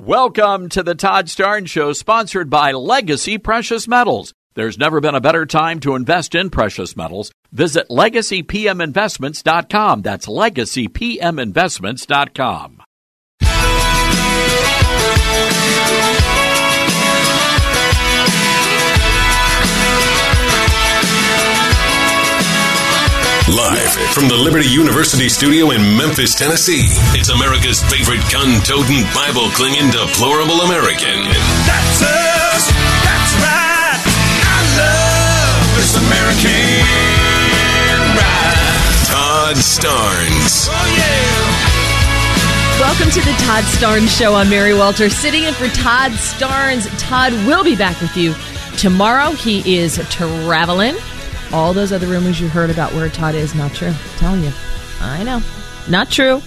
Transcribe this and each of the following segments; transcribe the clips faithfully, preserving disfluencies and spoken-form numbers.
Welcome to the Todd Starnes Show, sponsored by Legacy Precious Metals. There's never been a better time to invest in precious metals. Visit legacy p m investments dot com. That's legacy p m investments dot com. Live from the Liberty University studio in Memphis, Tennessee, it's America's favorite gun-toting, Bible-clinging, deplorable American. That's us. That's right. I love this American ride. Todd Starnes. Oh, yeah. Welcome to the Todd Starnes Show. I'm Mary Walter, sitting in for Todd Starnes. Todd will be back with you tomorrow. He is traveling. All those other rumors you heard about where Todd is, not true. I'm telling you. I know. Not true.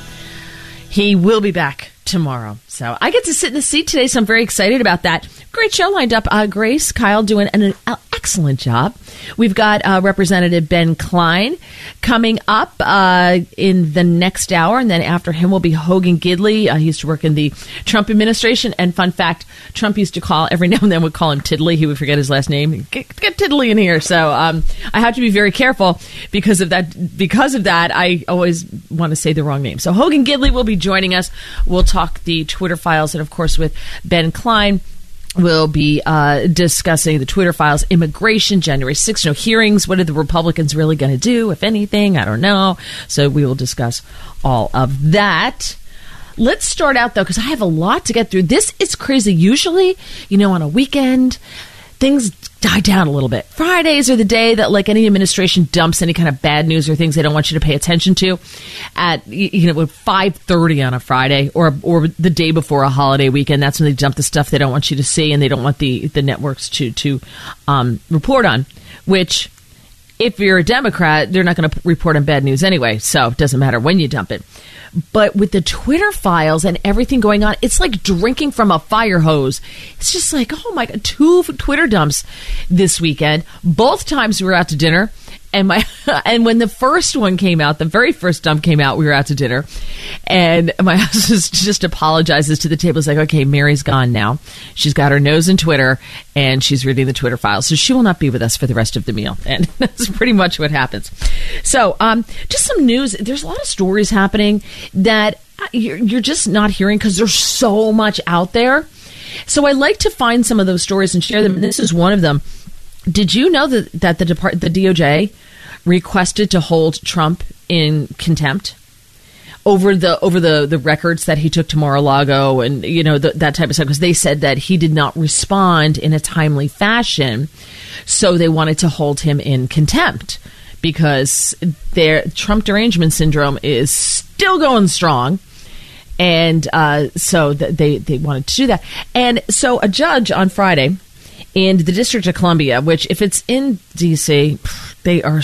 He will be back tomorrow. So I get to sit in the seat today, so I'm very excited about that. Great show lined up. Uh, Grace, Kyle doing an, an excellent job. We've got uh, Representative Ben Cline coming up uh, in the next hour, and then after him will be Hogan Gidley. Uh, he used to work in the Trump administration, and fun fact, Trump used to call, every now and then would call him Tiddly. He would forget his last name. Get, get Tiddly in here. So um, I have to be very careful because of that. Because of that, I always want to say the wrong name. So Hogan Gidley will be joining us. We'll talk the Twitter files, and of course with Ben Cline, we'll be uh, discussing the Twitter files, immigration, January sixth, no hearings. What are the Republicans really going to do, if anything? I don't know. So we will discuss all of that. Let's start out, though, because I have a lot to get through. This is crazy. Usually, you know, on a weekend, things die down a little bit. Fridays are the day that, like, any administration dumps any kind of bad news or things they don't want you to pay attention to at, you know, five thirty on a Friday or or the day before a holiday weekend. That's when they dump the stuff they don't want you to see and they don't want the, the networks to, to um, report on, which, if you're a Democrat, they're not going to report on bad news anyway, so it doesn't matter when you dump it. But with the Twitter files and everything going on, it's like drinking from a fire hose. It's just like, oh my God, two Twitter dumps this weekend. Both times we were out to dinner. And my and when the first one came out, the very first dump came out, we were out to dinner. And my husband just apologizes to the table. He's like, okay, Mary's gone now. She's got her nose in Twitter, and she's reading the Twitter files. So she will not be with us for the rest of the meal. And that's pretty much what happens. So um, just some news. There's a lot of stories happening that you're, you're just not hearing because there's so much out there. So I like to find some of those stories and share them. And this is one of them. Did you know that, that the Depart- the D O J requested to hold Trump in contempt over the over the, the records that he took to Mar-a-Lago and, you know, the, that type of stuff? Because they said that he did not respond in a timely fashion, so they wanted to hold him in contempt because their Trump derangement syndrome is still going strong. And uh, so th- they, they wanted to do that. And so a judge on Friday in the District of Columbia, which if it's in D C, they are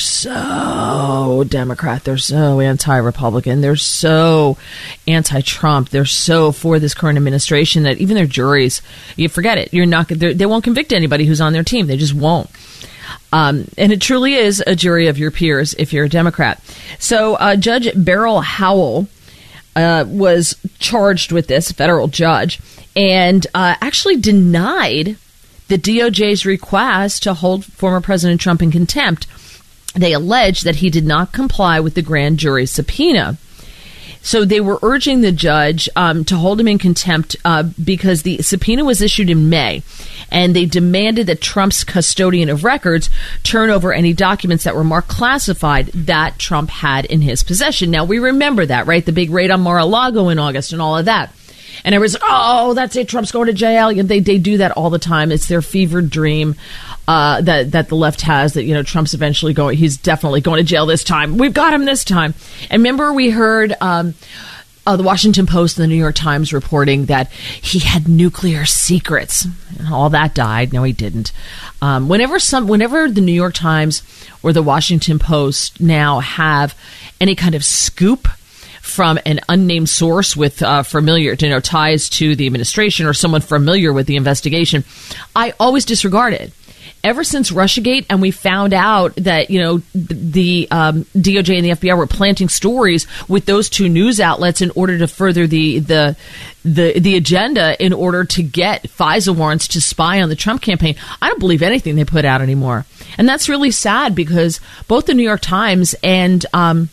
so Democrat. They're so anti-Republican. They're so anti-Trump. They're so for this current administration that even their juries, you forget it. You're not. They won't convict anybody who's on their team. They just won't. Um, and it truly is a jury of your peers if you're a Democrat. So uh, Judge Beryl Howell uh, was charged with this, a federal judge, and uh, actually denied the D O J's request to hold former President Trump in contempt. They allege that he did not comply with the grand jury subpoena. So they were urging the judge um, to hold him in contempt uh, because the subpoena was issued in May, and they demanded that Trump's custodian of records turn over any documents that were marked classified that Trump had in his possession. Now, we remember that, right? The big raid on Mar-a-Lago in August and all of that. And everyone's like, oh, that's it, Trump's going to jail. They they do that all the time. It's their fevered dream uh, that, that the left has, that, you know, Trump's eventually going, he's definitely going to jail this time. We've got him this time. And remember, we heard um, uh, the Washington Post and the New York Times reporting that he had nuclear secrets. And all that died. No, he didn't. Um, whenever some, whenever the New York Times or the Washington Post now have any kind of scoop from an unnamed source with uh, familiar, you know, ties to the administration or someone familiar with the investigation, I always disregard it. ever since Russiagate, and we found out that, you know, the um, D O J and the F B I were planting stories with those two news outlets in order to further the the the the agenda in order to get FISA warrants to spy on the Trump campaign. I don't believe anything they put out anymore. And that's really sad, because both the New York Times and um,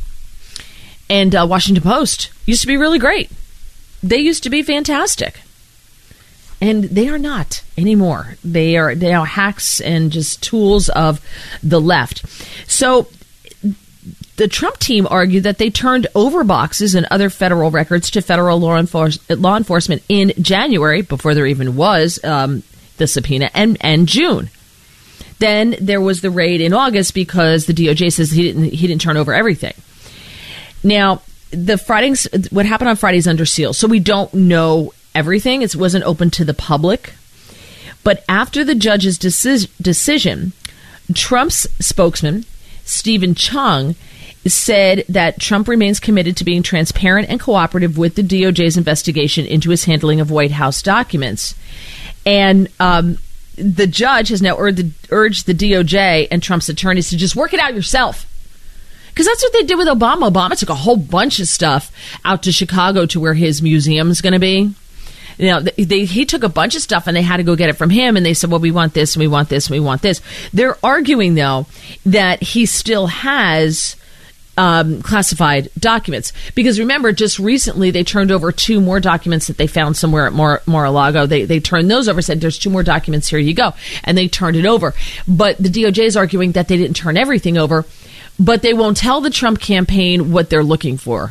and uh, Washington Post used to be really great. They used to be fantastic. And they are not anymore. They are they are hacks and just tools of the left. So the Trump team argued that they turned over boxes and other federal records to federal law, enforce, law enforcement in January, before there even was um, the subpoena, and, and June. Then there was the raid in August, because the D O J says he didn't he didn't turn over everything. Now, the Fridays, what happened on Friday is under seal, so we don't know everything. It wasn't open to the public. But after the judge's deci- decision, Trump's spokesman, Stephen Chung, said that Trump remains committed to being transparent and cooperative with the D O J's investigation into his handling of White House documents. And um, the judge has now urged the, urged the D O J and Trump's attorneys to just work it out yourself. Because that's what they did with Obama. Obama took a whole bunch of stuff out to Chicago, to where his museum is going to be. You know, they, he took a bunch of stuff and they had to go get it from him. And they said, well, we want this and we want this and we want this. They're arguing, though, that he still has um, classified documents. Because remember, just recently they turned over two more documents that they found somewhere at Mar- Mar-a-Lago. They, they turned those over, said, there's two more documents, here you go. And they turned it over. But the D O J is arguing that they didn't turn everything over, but they won't tell the Trump campaign what they're looking for.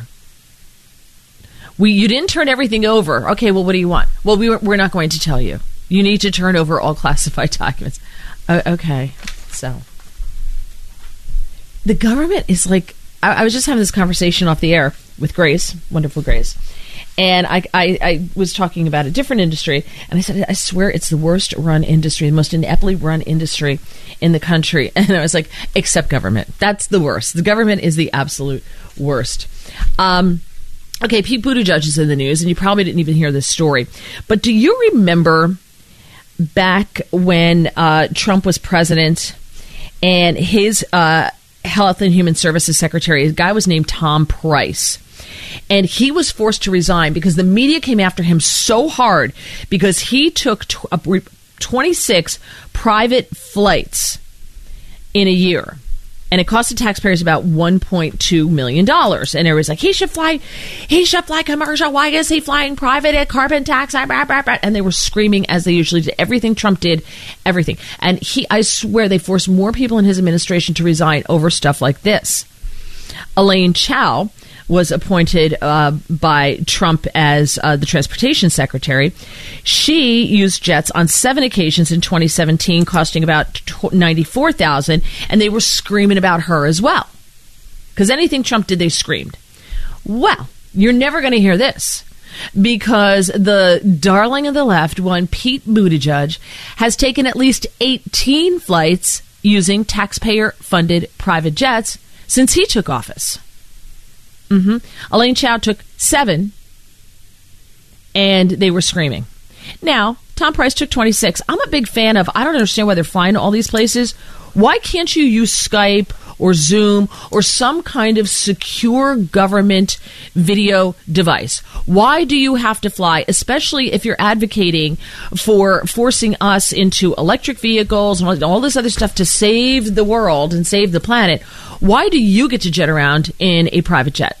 We, you didn't turn everything over. Okay, well, what do you want? Well, we, we're not going to tell you. You need to turn over all classified documents. Uh, okay, so. The government is like, I, I was just having this conversation off the air with Grace, wonderful Grace. And I, I, I was talking about a different industry. And I said, I swear it's the worst run industry, the most ineptly run industry in the country. And I was like, except government. That's the worst. The government is the absolute worst. Um... Okay, Pete Buttigieg is in the news, and you probably didn't even hear this story. But do you remember back when uh, Trump was president, and his uh, Health and Human Services Secretary, a guy was named Tom Price, and he was forced to resign because the media came after him so hard because he took twenty-six private flights in a year. And it cost the taxpayers about one point two million dollars. And everybody's like, he should fly, he should fly commercial. Why is he flying private at carbon tax? And they were screaming, as they usually did. Everything Trump did, everything. And he, I swear, they forced more people in his administration to resign over stuff like this. Elaine Chao was appointed uh, by Trump as uh, the transportation secretary. She used jets on seven occasions in twenty seventeen, costing about ninety-four thousand dollars, and they were screaming about her as well. Because anything Trump did, they screamed. Well, you're never going to hear this, because the darling of the left, one Pete Buttigieg, has taken at least eighteen flights using taxpayer-funded private jets since he took office. Mm-hmm. Elaine Chao took seven, and they were screaming. Now, Tom Price took twenty-six. I'm a big fan of, I don't understand why they're flying to all these places. Why can't you use Skype or Zoom or some kind of secure government video device? Why do you have to fly, especially if you're advocating for forcing us into electric vehicles and all this other stuff to save the world and save the planet? Why do you get to jet around in a private jet?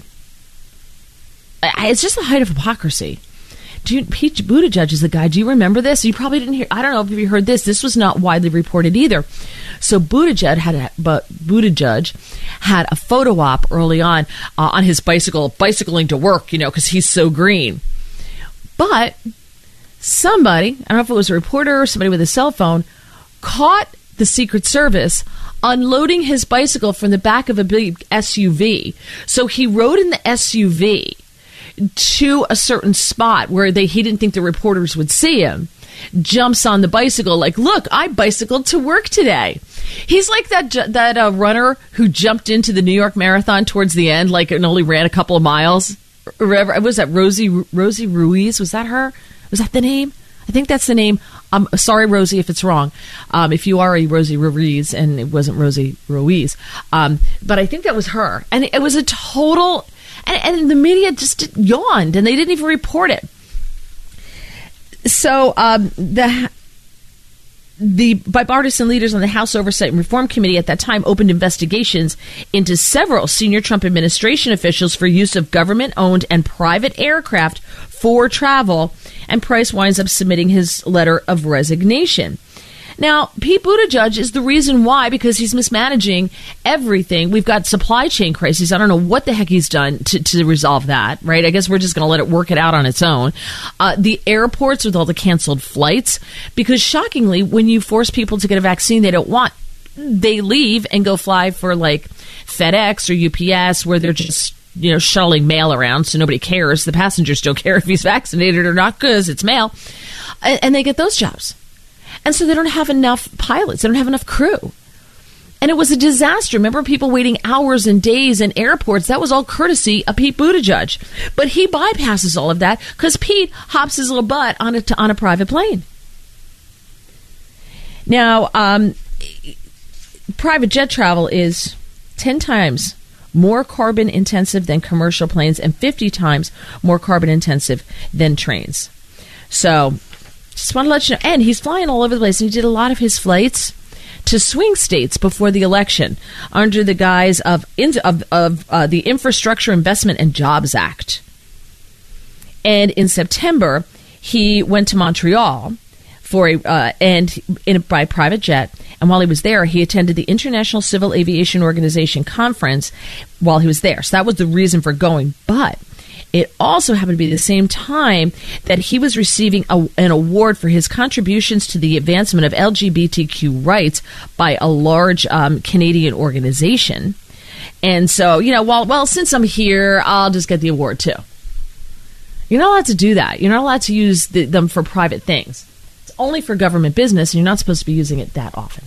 It's just the height of hypocrisy. Dude, Pete Buttigieg is the guy. Do you remember this? You probably didn't hear. I don't know if you heard this. This was not widely reported either. So Buttigieg had a, but Buttigieg had a photo op early on uh, on his bicycle, bicycling to work, you know, because he's so green. But somebody, I don't know if it was a reporter or somebody with a cell phone, caught the Secret Service unloading his bicycle from the back of a big S U V. So he rode in the S U V to a certain spot where they he didn't think the reporters would see him, jumps on the bicycle like, look, I bicycled to work today. He's like that that uh, runner who jumped into the New York Marathon towards the end, like, and only ran a couple of miles. Or, was that Rosie Rosie Ruiz? Was that her? Was that the name? I I think that's the name. I'm um, sorry, Rosie, if it's wrong. Um, if you are a Rosie Ruiz, and it wasn't Rosie Ruiz. Um, but I think that was her. And it was a total... And, and the media just yawned, and they didn't even report it. So um, the... The bipartisan leaders on the House Oversight and Reform Committee at that time opened investigations into several senior Trump administration officials for use of government-owned and private aircraft for travel, and Price winds up submitting his letter of resignation. Now, Pete Buttigieg is the reason why, because he's mismanaging everything. We've got supply chain crises. I don't know what the heck he's done to, to resolve that, right? I guess we're just going to let it work it out on its own. Uh, the airports with all the canceled flights, because shockingly, when you force people to get a vaccine they don't want, they leave and go fly for like FedEx or U P S, where they're just, you know, shuttling mail around, so nobody cares. The passengers don't care if he's vaccinated or not because it's mail. And, and they get those jobs. And so they don't have enough pilots. They don't have enough crew. And it was a disaster. Remember people waiting hours and days in airports? That was all courtesy of Pete Buttigieg. But he bypasses all of that because Pete hops his little butt on a, on a private plane. Now, um, private jet travel is ten times more carbon intensive than commercial planes and fifty times more carbon intensive than trains. So... just want to let you know. And he's flying all over the place. And he did a lot of his flights to swing states before the election under the guise of of, of uh, the Infrastructure Investment and Jobs Act. And in September, he went to Montreal for a uh, and in a, by private jet. And while he was there, he attended the International Civil Aviation Organization conference while he was there. So that was the reason for going. But it also happened to be the same time that he was receiving a, an award for his contributions to the advancement of L G B T Q rights by a large um, Canadian organization. And so, you know, well, well, since I'm here, I'll just get the award too. You're not allowed to do that. You're not allowed to use the, them for private things. It's only for government business, and you're not supposed to be using it that often.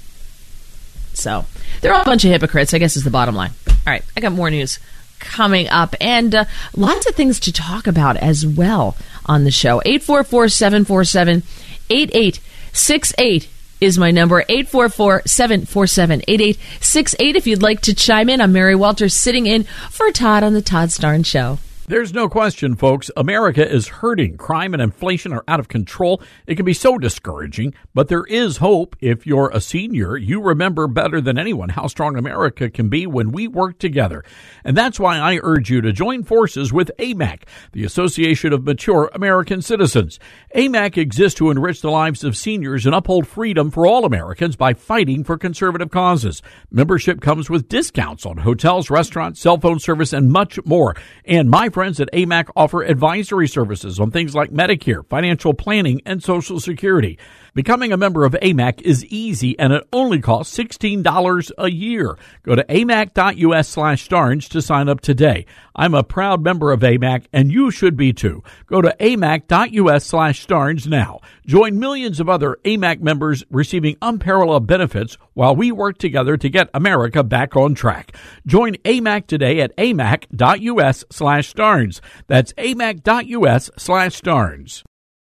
So they're all a bunch of hypocrites, I guess, is the bottom line. All right, I got more news coming up, and uh, lots of things to talk about as well on the show. eight four four, seven four seven, eight eight six eight is my number. eight four four, seven four seven, eight eight six eight if you'd like to chime in. I'm Mary Walters, sitting in for Todd on the Todd Starnes Show. There's no question, folks, America is hurting. Crime and inflation are out of control. It can be so discouraging, but there is hope. If you're a senior, you remember better than anyone how strong America can be when we work together. And that's why I urge you to join forces with A M A C, the Association of Mature American Citizens. A M A C exists to enrich the lives of seniors and uphold freedom for all Americans by fighting for conservative causes. Membership comes with discounts on hotels, restaurants, cell phone service, and much more. And my friends at A M A C offer advisory services on things like Medicare, financial planning, and Social Security. Becoming a member of A M A C is easy, and it only costs sixteen dollars a year. Go to amac.us slash Starnes to sign up today. I'm a proud member of A M A C, and you should be too. Go to amac.us slash Starnes now. Join millions of other A M A C members receiving unparalleled benefits while we work together to get America back on track. Join A M A C today at amac.us slash Starnes. That's amac.us slash Starnes.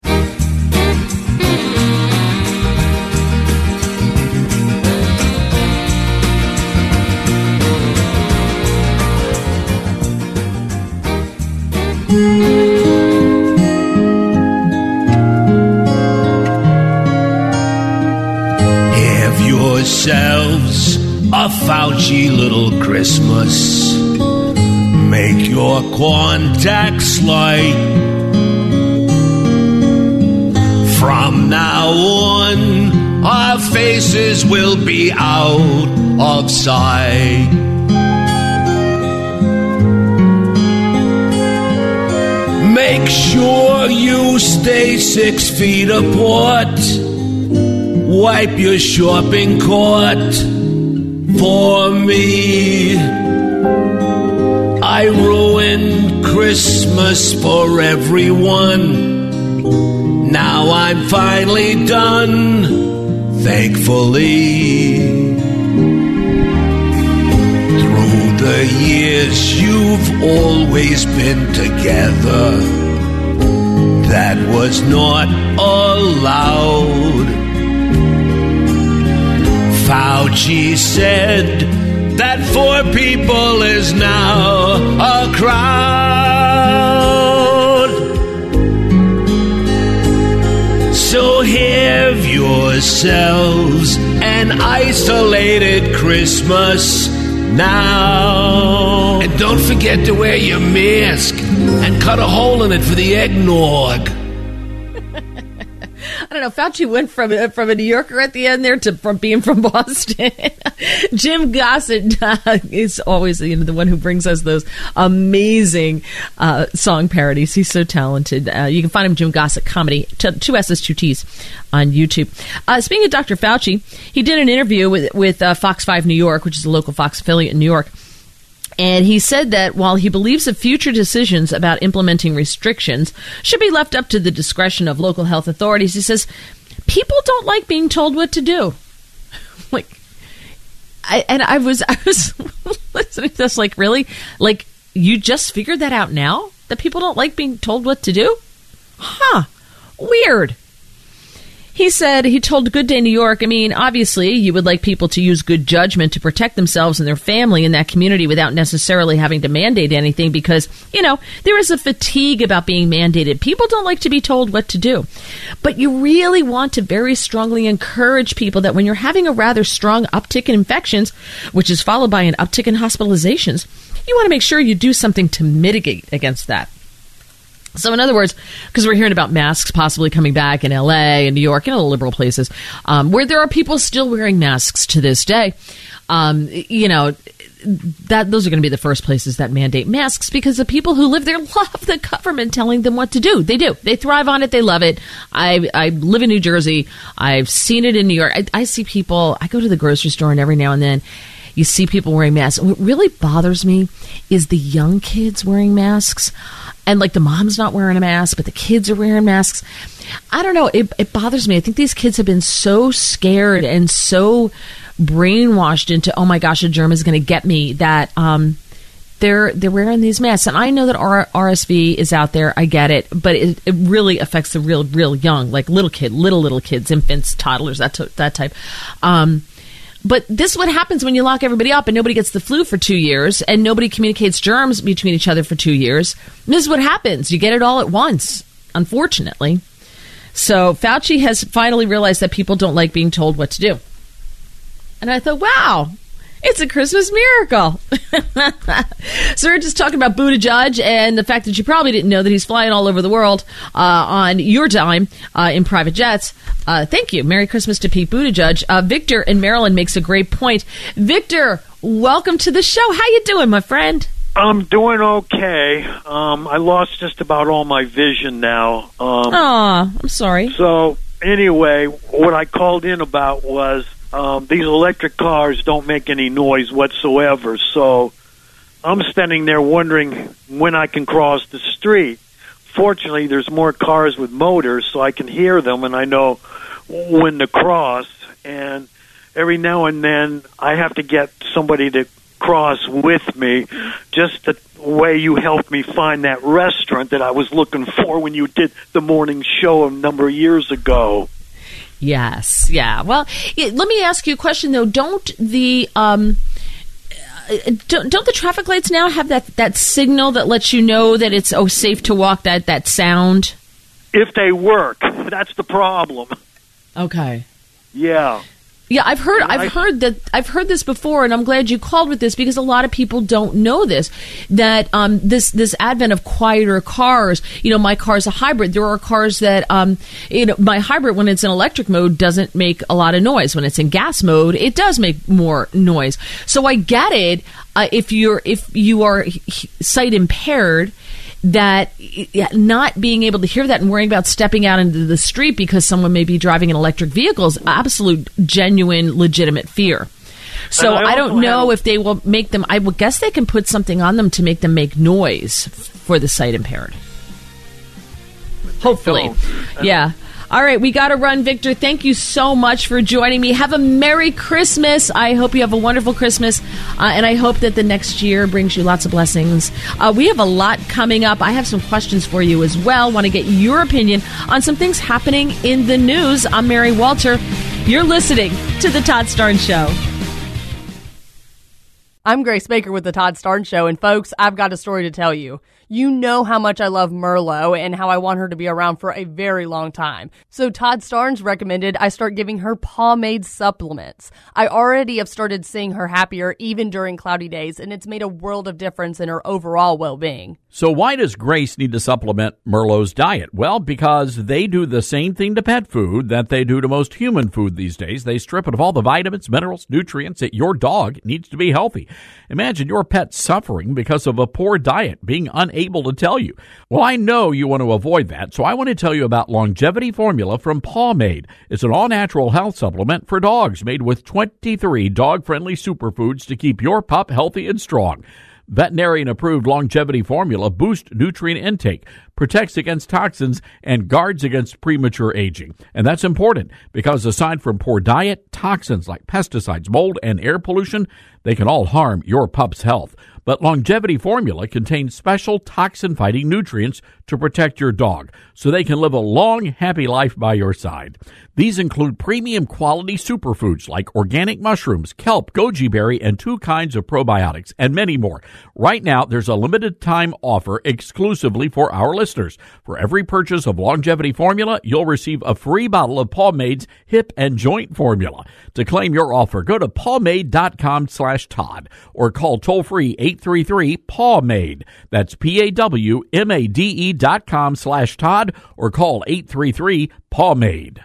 Have yourselves a Fauci little Christmas. Make your contacts light. From now on, our faces will be out of sight. Make sure you stay six feet apart. Wipe your shopping cart for me. I ruined Christmas for everyone. Now I'm finally done, thankfully. Through the years, you've always been together. that was not allowed. Fauci said that four people is now a crowd. So have yourselves an isolated Christmas now. And don't forget to wear your mask and cut a hole in it for the eggnog. I don't know. Fauci went from uh, from a New Yorker at the end there to from being from Boston. Jim Gossett uh, is always, you know, the one who brings us those amazing uh, song parodies. He's so talented. Uh, you can find him Jim Gossett Comedy, t- two S's, two T's on YouTube. Uh, speaking of Doctor Fauci, he did an interview with with uh, Fox five New York, which is a local Fox affiliate in New York. And he said that while he believes that future decisions about implementing restrictions should be left up to the discretion of local health authorities, he says, people don't like being told what to do. Like, I, and I was, I was listening to this like, really? Like, you just figured that out now? That people don't like being told what to do? Huh. Weird. He said, he told Good Day New York, I mean, obviously, you would like people to use good judgment to protect themselves and their family in that community without necessarily having to mandate anything because, you know, there is a fatigue about being mandated. People don't like to be told what to do. But you really want to very strongly encourage people that when you're having a rather strong uptick in infections, which is followed by an uptick in hospitalizations, you want to make sure you do something to mitigate against that. So in other words, because we're hearing about masks possibly coming back in L A and New York and other liberal places, um, where there are people still wearing masks to this day, um, you know, that those are going to be the first places that mandate masks because the people who live there love the government telling them what to do. They do. They thrive on it. They love it. I, I live in New Jersey. I've seen it in New York. I, I see people, I go to the grocery store and every now and then you see people wearing masks. What really bothers me is the young kids wearing masks. And like the mom's not wearing a mask, but the kids are wearing masks. I don't know. It, it bothers me. I think these kids have been so scared and so brainwashed into, oh my gosh, a germ is going to get me, that um, they're they're wearing these masks. And I know that R- RSV is out there. I get it. But it, it really affects the real, real young, like little kid, little, little kids, infants, toddlers, that, t- that type. Um But this is what happens when you lock everybody up and nobody gets the flu for two years and nobody communicates germs between each other for two years. This is what happens. You get it all at once, unfortunately. So Fauci has finally realized that people don't like being told what to do. And I thought, wow, it's a Christmas miracle. So we're just talking about Buttigieg and the fact that you probably didn't know that he's flying all over the world uh, on your dime uh, in private jets. Uh, thank you. Merry Christmas to Pete Buttigieg. Uh, Victor in Maryland makes a great point. Victor, welcome to the show. How you doing, my friend? I'm doing okay. Um, I lost just about all my vision now. Um, Aw, I'm sorry. So anyway, what I called in about was um, these electric cars don't make any noise whatsoever. So I'm standing there wondering when I can cross the street. Fortunately, there's more cars with motors, so I can hear them, and I know when to cross. And every now and then, I have to get somebody to cross with me, just the way you helped me find that restaurant that I was looking for when you did the morning show a number of years ago. Yes, yeah. Well, it, let me ask you a question, though. Don't the... Um Don't, don't the traffic lights now have that, that signal that lets you know that it's oh safe to walk, that, that sound? If they work, that's the problem. Okay. Yeah. Yeah, I've heard And I've I, heard that I've heard this before, and I'm glad you called with this because a lot of people don't know this. That um, this this advent of quieter cars. You know, my car's a hybrid. There are cars that um, you know, my hybrid when it's in electric mode doesn't make a lot of noise. When it's in gas mode, it does make more noise. So I get it uh, if you're if you are sight impaired, that not being able to hear that and worrying about stepping out into the street because someone may be driving an electric vehicle is absolute, genuine, legitimate fear. So I, I don't know if they will make them, I would guess they can put something on them to make them make noise for the sight impaired. Hopefully. Yeah. All right, we got to run, Victor. Thank you so much for joining me. Have a Merry Christmas. I hope you have a wonderful Christmas, uh, and I hope that the next year brings you lots of blessings. Uh, we have a lot coming up. I have some questions for you as well. Want to get your opinion on some things happening in the news. I'm Mary Walter. You're listening to The Todd Starnes Show. I'm Grace Baker with The Todd Starnes Show, and folks, I've got a story to tell you. You know how much I love Merlot and how I want her to be around for a very long time. So Todd Starnes recommended I start giving her pomade supplements. I already have started seeing her happier even during cloudy days, and it's made a world of difference in her overall well-being. So why does Grace need to supplement Merlot's diet? Well, because they do the same thing to pet food that they do to most human food these days. They strip it of all the vitamins, minerals, nutrients that your dog needs to be healthy. Imagine your pet suffering because of a poor diet, being unable to tell you. Well, I know you want to avoid that, so I want to tell you about Longevity Formula from Pomade. It's an all-natural health supplement for dogs made with twenty-three dog-friendly superfoods to keep your pup healthy and strong. Veterinarian-approved Longevity Formula boosts nutrient intake, protects against toxins, and guards against premature aging. And that's important because aside from poor diet, toxins like pesticides, mold, and air pollution, they can all harm your pup's health. But Longevity Formula contains special toxin-fighting nutrients to protect your dog so they can live a long, happy life by your side. These include premium quality superfoods like organic mushrooms, kelp, goji berry, and two kinds of probiotics, and many more. Right now, there's a limited time offer exclusively for our listeners. For every purchase of Longevity Formula, you'll receive a free bottle of Pomade's hip and joint formula. To claim your offer, go to pomade.com slash Todd or call toll-free eight three three, P A W M A D E. That's P A W M A D E dot com slash Todd or call eight three three, P A W M A D E.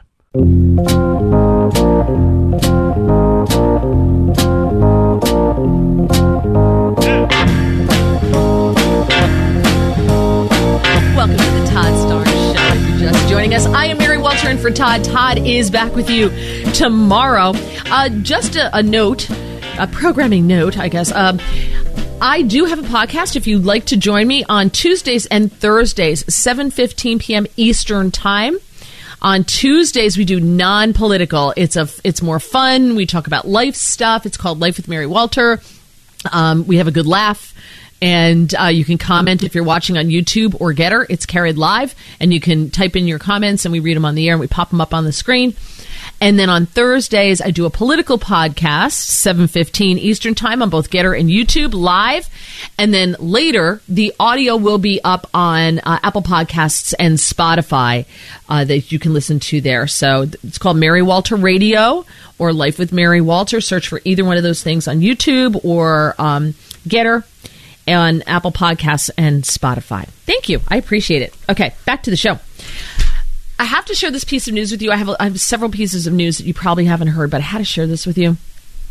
Welcome to the Todd Starnes Show. If you're just joining us, I am Mary Walter, and for Todd, Todd is back with you tomorrow. Uh, just a, a note, a programming note, I guess. Um, I do have a podcast if you'd like to join me on Tuesdays and Thursdays, seven fifteen p.m. Eastern Time. On Tuesdays, we do non-political. It's a, it's more fun. We talk about life stuff. It's called Life with Mary Walter. Um, we have a good laugh. And uh, you can comment if you're watching on YouTube or Getter. It's carried live. And you can type in your comments, and we read them on the air, and we pop them up on the screen. And then on Thursdays, I do a political podcast, seven fifteen Eastern Time on both Getter and YouTube live. And then later, the audio will be up on uh, Apple Podcasts and Spotify uh, that you can listen to there. So it's called Mary Walter Radio or Life with Mary Walter. Search for either one of those things on YouTube or um, Getter on Apple Podcasts and Spotify. Thank you. I appreciate it. Okay, back to the show. I have to share this piece of news with you. I have, I have several pieces of news that you probably haven't heard, but I had to share this with you.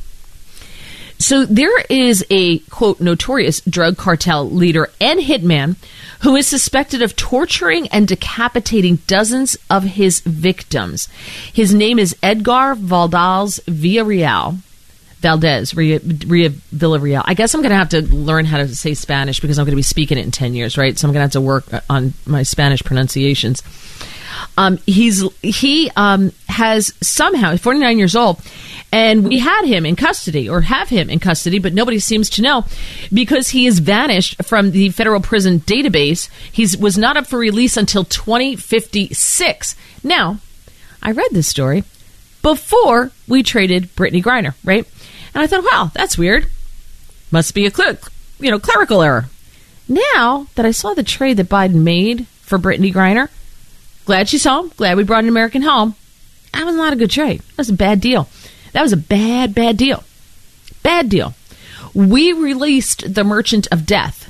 So there is a, quote, notorious drug cartel leader and hitman who is suspected of torturing and decapitating dozens of his victims. His name is Edgar Valdez Villarreal. Valdez Villarreal. I guess I'm going to have to learn how to say Spanish because I'm going to be speaking it in ten years, right? So I'm going to have to work on my Spanish pronunciations. Um, he's he um, has somehow, he's forty-nine years old, and we had him in custody or have him in custody, but nobody seems to know because he has vanished from the federal prison database. He was not up for release until twenty fifty-six. Now, I read this story before we traded Brittany Griner, right? And I thought, wow, that's weird. Must be a cl- you know clerical error. Now that I saw the trade that Biden made for Brittany Griner, glad she's home. Glad we brought an American home. That was not a good trade. That was a bad deal. That was a bad, bad deal. Bad deal. We released the Merchant of Death.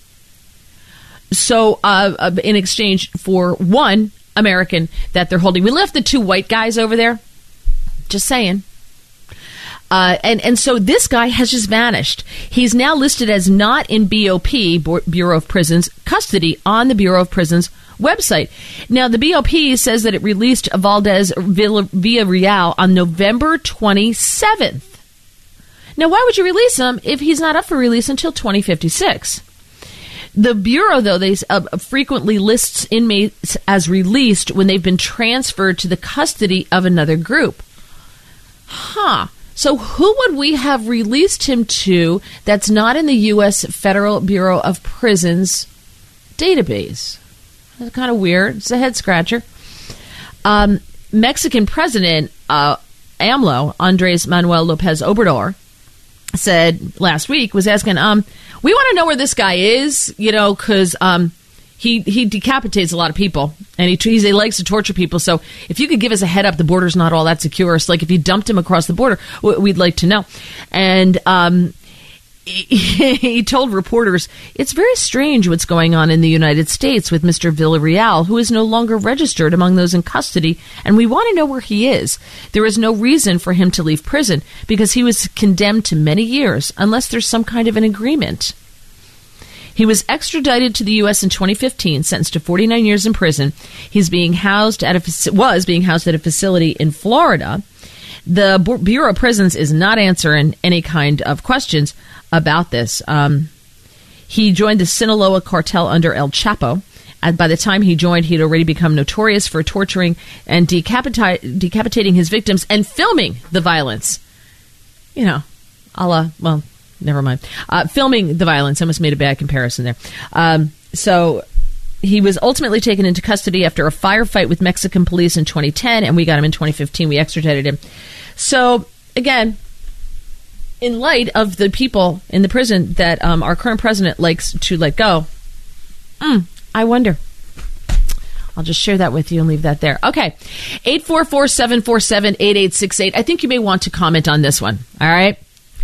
So, uh, in exchange for one American that they're holding. We left the two white guys over there. Just saying. Uh, and, and so this guy has just vanished. He's now listed as not in B O P, Bureau of Prisons, custody on the Bureau of Prisons website. Now, the B O P says that it released Valdez Villarreal on November twenty-seventh. Now, why would you release him if he's not up for release until twenty fifty-six? The Bureau, though, they uh, frequently lists inmates as released when they've been transferred to the custody of another group. Huh. So who would we have released him to that's not in the U S Federal Bureau of Prisons database? That's kind of weird. It's a head scratcher. Um, Mexican President uh, AMLO, Andres Manuel Lopez Obrador, said last week, was asking, um, we want to know where this guy is, you know, because um, he he decapitates a lot of people, and he, he likes to torture people. So if you could give us a head up, the border's not all that secure. It's like if you dumped him across the border, we'd like to know. And um, he, he told reporters, it's very strange what's going on in the United States with Mister Villarreal, who is no longer registered among those in custody, and we want to know where he is. There is no reason for him to leave prison because he was condemned to many years, unless there's some kind of an agreement. He was extradited to the U S in twenty fifteen, sentenced to forty-nine years in prison. He's being housed at a was being housed at a facility in Florida. The Bureau of Prisons is not answering any kind of questions about this. Um, he joined the Sinaloa cartel under El Chapo. And by the time he joined, he'd already become notorious for torturing and decapita- decapitating his victims and filming the violence. You know, a la, well, never mind. Uh, filming the violence. I almost made a bad comparison there. Um, so he was ultimately taken into custody after a firefight with Mexican police in twenty ten, and we got him in twenty fifteen. We extradited him. So, again, in light of the people in the prison that um, our current president likes to let go, mm, I wonder. I'll just share that with you and leave that there. Okay. eight four four, seven four seven, eight eight six eight. I think you may want to comment on this one. All right.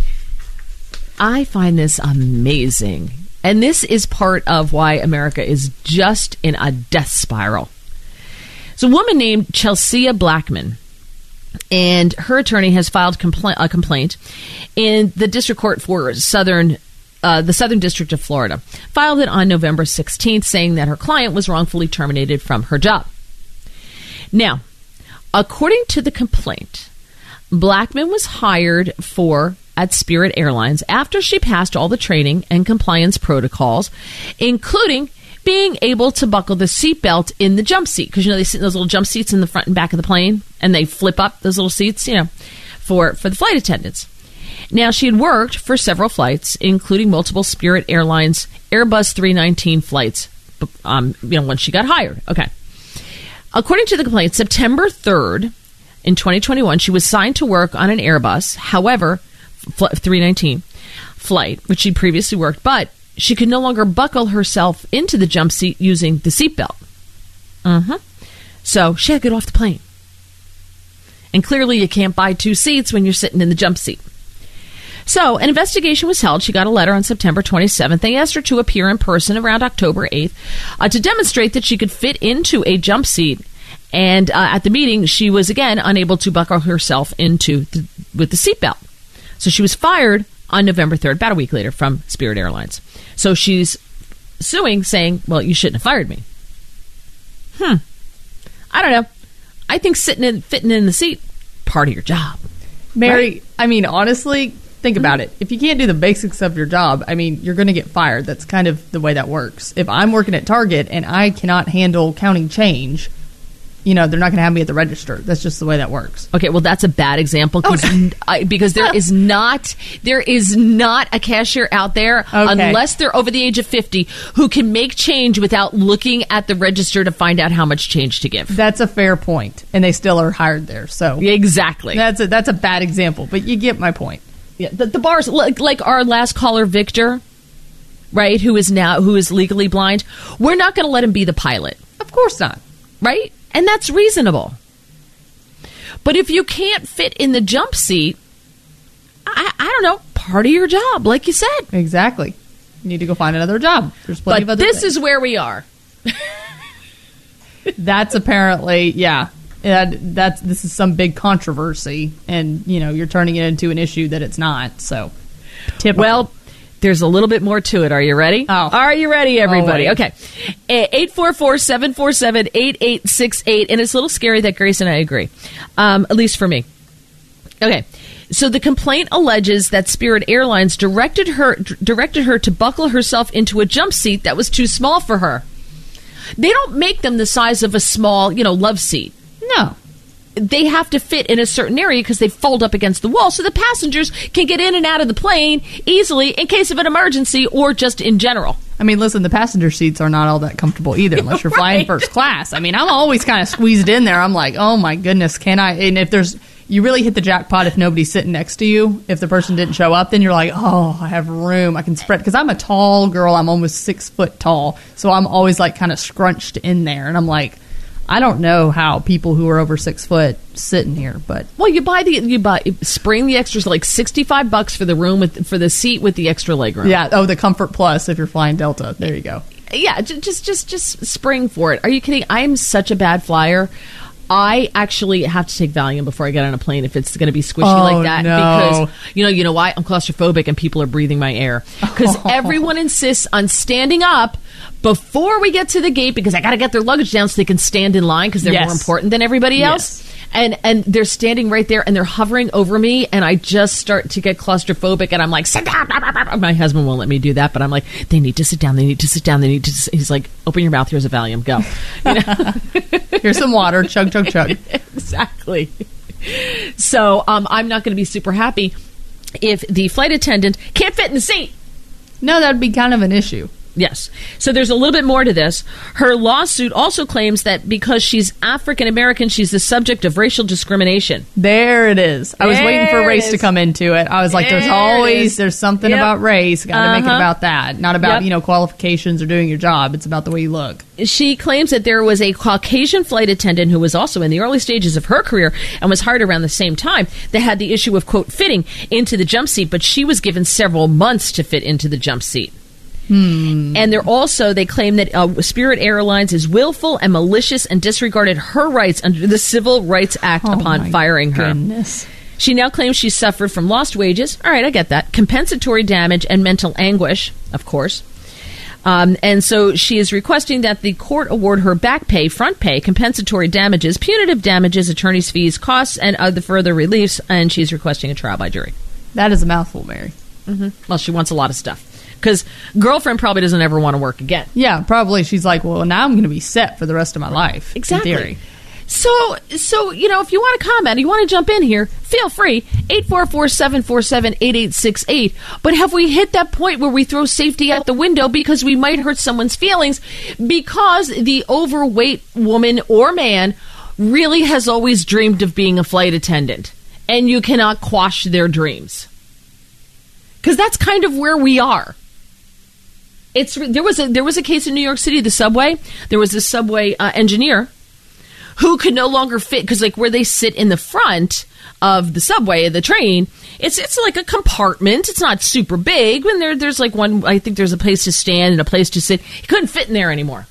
I find this amazing. And this is part of why America is just in a death spiral. It's a woman named Chelsea Blackman, and her attorney has filed compl- a complaint in the district court for Southern, uh, the Southern District of Florida. Filed it on November sixteenth, saying that her client was wrongfully terminated from her job. Now, according to the complaint, Blackman was hired for at Spirit Airlines after she passed all the training and compliance protocols, including being able to buckle the seatbelt in the jump seat. Because, you know, they sit in those little jump seats in the front and back of the plane, and they flip up those little seats, you know, for, for the flight attendants. Now, she had worked for several flights, including multiple Spirit Airlines Airbus three nineteen flights, um, you know, when she got hired. Okay. According to the complaint, September third in twenty twenty-one, she was signed to work on an Airbus. However, three nineteen flight, which she previously worked, but she could no longer buckle herself into the jump seat using the seatbelt. Uh-huh. So she had to get off the plane. And clearly you can't buy two seats when you're sitting in the jump seat. So an investigation was held. She got a letter on September twenty-seventh. They asked her to appear in person around October eighth uh, to demonstrate that she could fit into a jump seat. And uh, at the meeting, she was, again, unable to buckle herself into the, with the seatbelt. So she was fired on November third, about a week later, from Spirit Airlines. So she's suing, saying, well, you shouldn't have fired me. Hmm. I don't know. I think sitting in, fitting in the seat, part of your job. Mary, right? I mean, honestly, think mm-hmm. about it. If you can't do the basics of your job, I mean, you're going to get fired. That's kind of the way that works. If I'm working at Target and I cannot handle counting change, you know, they're not going to have me at the register. That's just the way that works. Okay, well, that's a bad example cause okay. I, because there is not there is not a cashier out there, okay. unless they're over the age of fifty, who can make change without looking at the register to find out how much change to give. That's a fair point, and they still are hired there. So exactly, that's a that's a bad example, but you get my point. Yeah, the, the bars like, like our last caller, Victor, right, who is now who is legally blind. We're not going to let him be the pilot. Of course not, right? And that's reasonable. But if you can't fit in the jump seat, I, I don't know, part of your job, like you said. Exactly. You need to go find another job. There's plenty but of other this things. is where we are. That's apparently, yeah. Uh, that's this is some big controversy, and you know you're turning it into an issue that it's not. So, typical. Well, there's a little bit more to it. Are you ready? Oh. Are you ready, everybody? Oh, okay. eight four four, seven four seven, eight eight six eight. And it's a little scary that Grace and I agree, um, at least for me. Okay. So the complaint alleges that Spirit Airlines directed her d- directed her to buckle herself into a jump seat that was too small for her. They don't make them the size of a small, you know, love seat. No. They have to fit in a certain area because they fold up against the wall so the passengers can get in and out of the plane easily in case of an emergency or just in general. I mean, listen, the passenger seats are not all that comfortable either unless you're flying Right. first class. I mean, I'm always kind of squeezed in there. I'm like, oh my goodness, can I? And if there's, you really hit the jackpot if nobody's sitting next to you. If the person didn't show up, then you're like, oh, I have room. I can spread. Because I'm a tall girl. I'm almost six foot tall. So I'm always like kind of scrunched in there. And I'm like, I don't know how people who are over six foot sit in here, but Well, you buy the you buy spring the extras like sixty-five bucks for the room with for the seat with the extra leg room. yeah. Oh, the Comfort Plus if you're flying Delta. There you go. Yeah, j- just just just spring for it. Are you kidding? I'm such a bad flyer. I actually have to take Valium before I get on a plane if it's going to be squishy Oh, like that no. because you know you know why I'm claustrophobic and people are breathing my air because everyone insists on standing up before we get to the gate because I got to get their luggage down so they can stand in line because they're Yes. more important than everybody else. Yes. And and they're standing right there and they're hovering over me and I just start to get claustrophobic and I'm like, sit down. Blah, blah, blah. My husband won't let me do that, but I'm like, they need to sit down. They need to sit down. They need to. Sit. He's like, open your mouth. Here's a Valium. Go. You know? Here's some water. Chug, chug, chug. Exactly. So um, I'm not going to be super happy if the flight attendant can't fit in the seat. No, that'd be kind of an issue. Yes. So there's a little bit more to this. Her lawsuit also claims that because she's African American, she's the subject of racial discrimination. There it is. I was There waiting for it race to is. come into it. I was like, there's There it always, is. there's something Yep. about race. Got to make it Uh-huh. about that. Not about, Yep. you know, qualifications or doing your job. It's about the way you look. She claims that there was a Caucasian flight attendant who was also in the early stages of her career and was hired around the same time that had the issue of, quote, fitting into the jump seat, but she was given several months to fit into the jump seat. Hmm. And they're also, they claim that uh, Spirit Airlines is willful and malicious and disregarded her rights under the Civil Rights Act Oh, upon my firing her. Goodness. She now claims she suffered from lost wages. All right, I get that. Compensatory damage and mental anguish, of course. Um, and so she is requesting that the court award her back pay, front pay, compensatory damages, punitive damages, attorney's fees, costs, and other further reliefs. And she's requesting a trial by jury. That is a mouthful, Mary. Well, she wants a lot of stuff. Because girlfriend probably doesn't ever want to work again. Yeah, probably she's like, well, now I'm going to be set for the rest of my life. Exactly. In theory. So, so you know, if you want to comment, you want to jump in here, feel free. eight four four, seven four seven, eight eight six eight. But have we hit that point where we throw safety out the window because we might hurt someone's feelings because the overweight woman or man really has always dreamed of being a flight attendant and you cannot quash their dreams? Because that's kind of where we are. It's there was a there was a case in New York City, the subway. There was a subway uh, engineer who could no longer fit because, like, where they sit in the front of the subway, the train, it's it's like a compartment. It's not super big. When there there's like one, I think there's a place to stand and a place to sit. He couldn't fit in there anymore,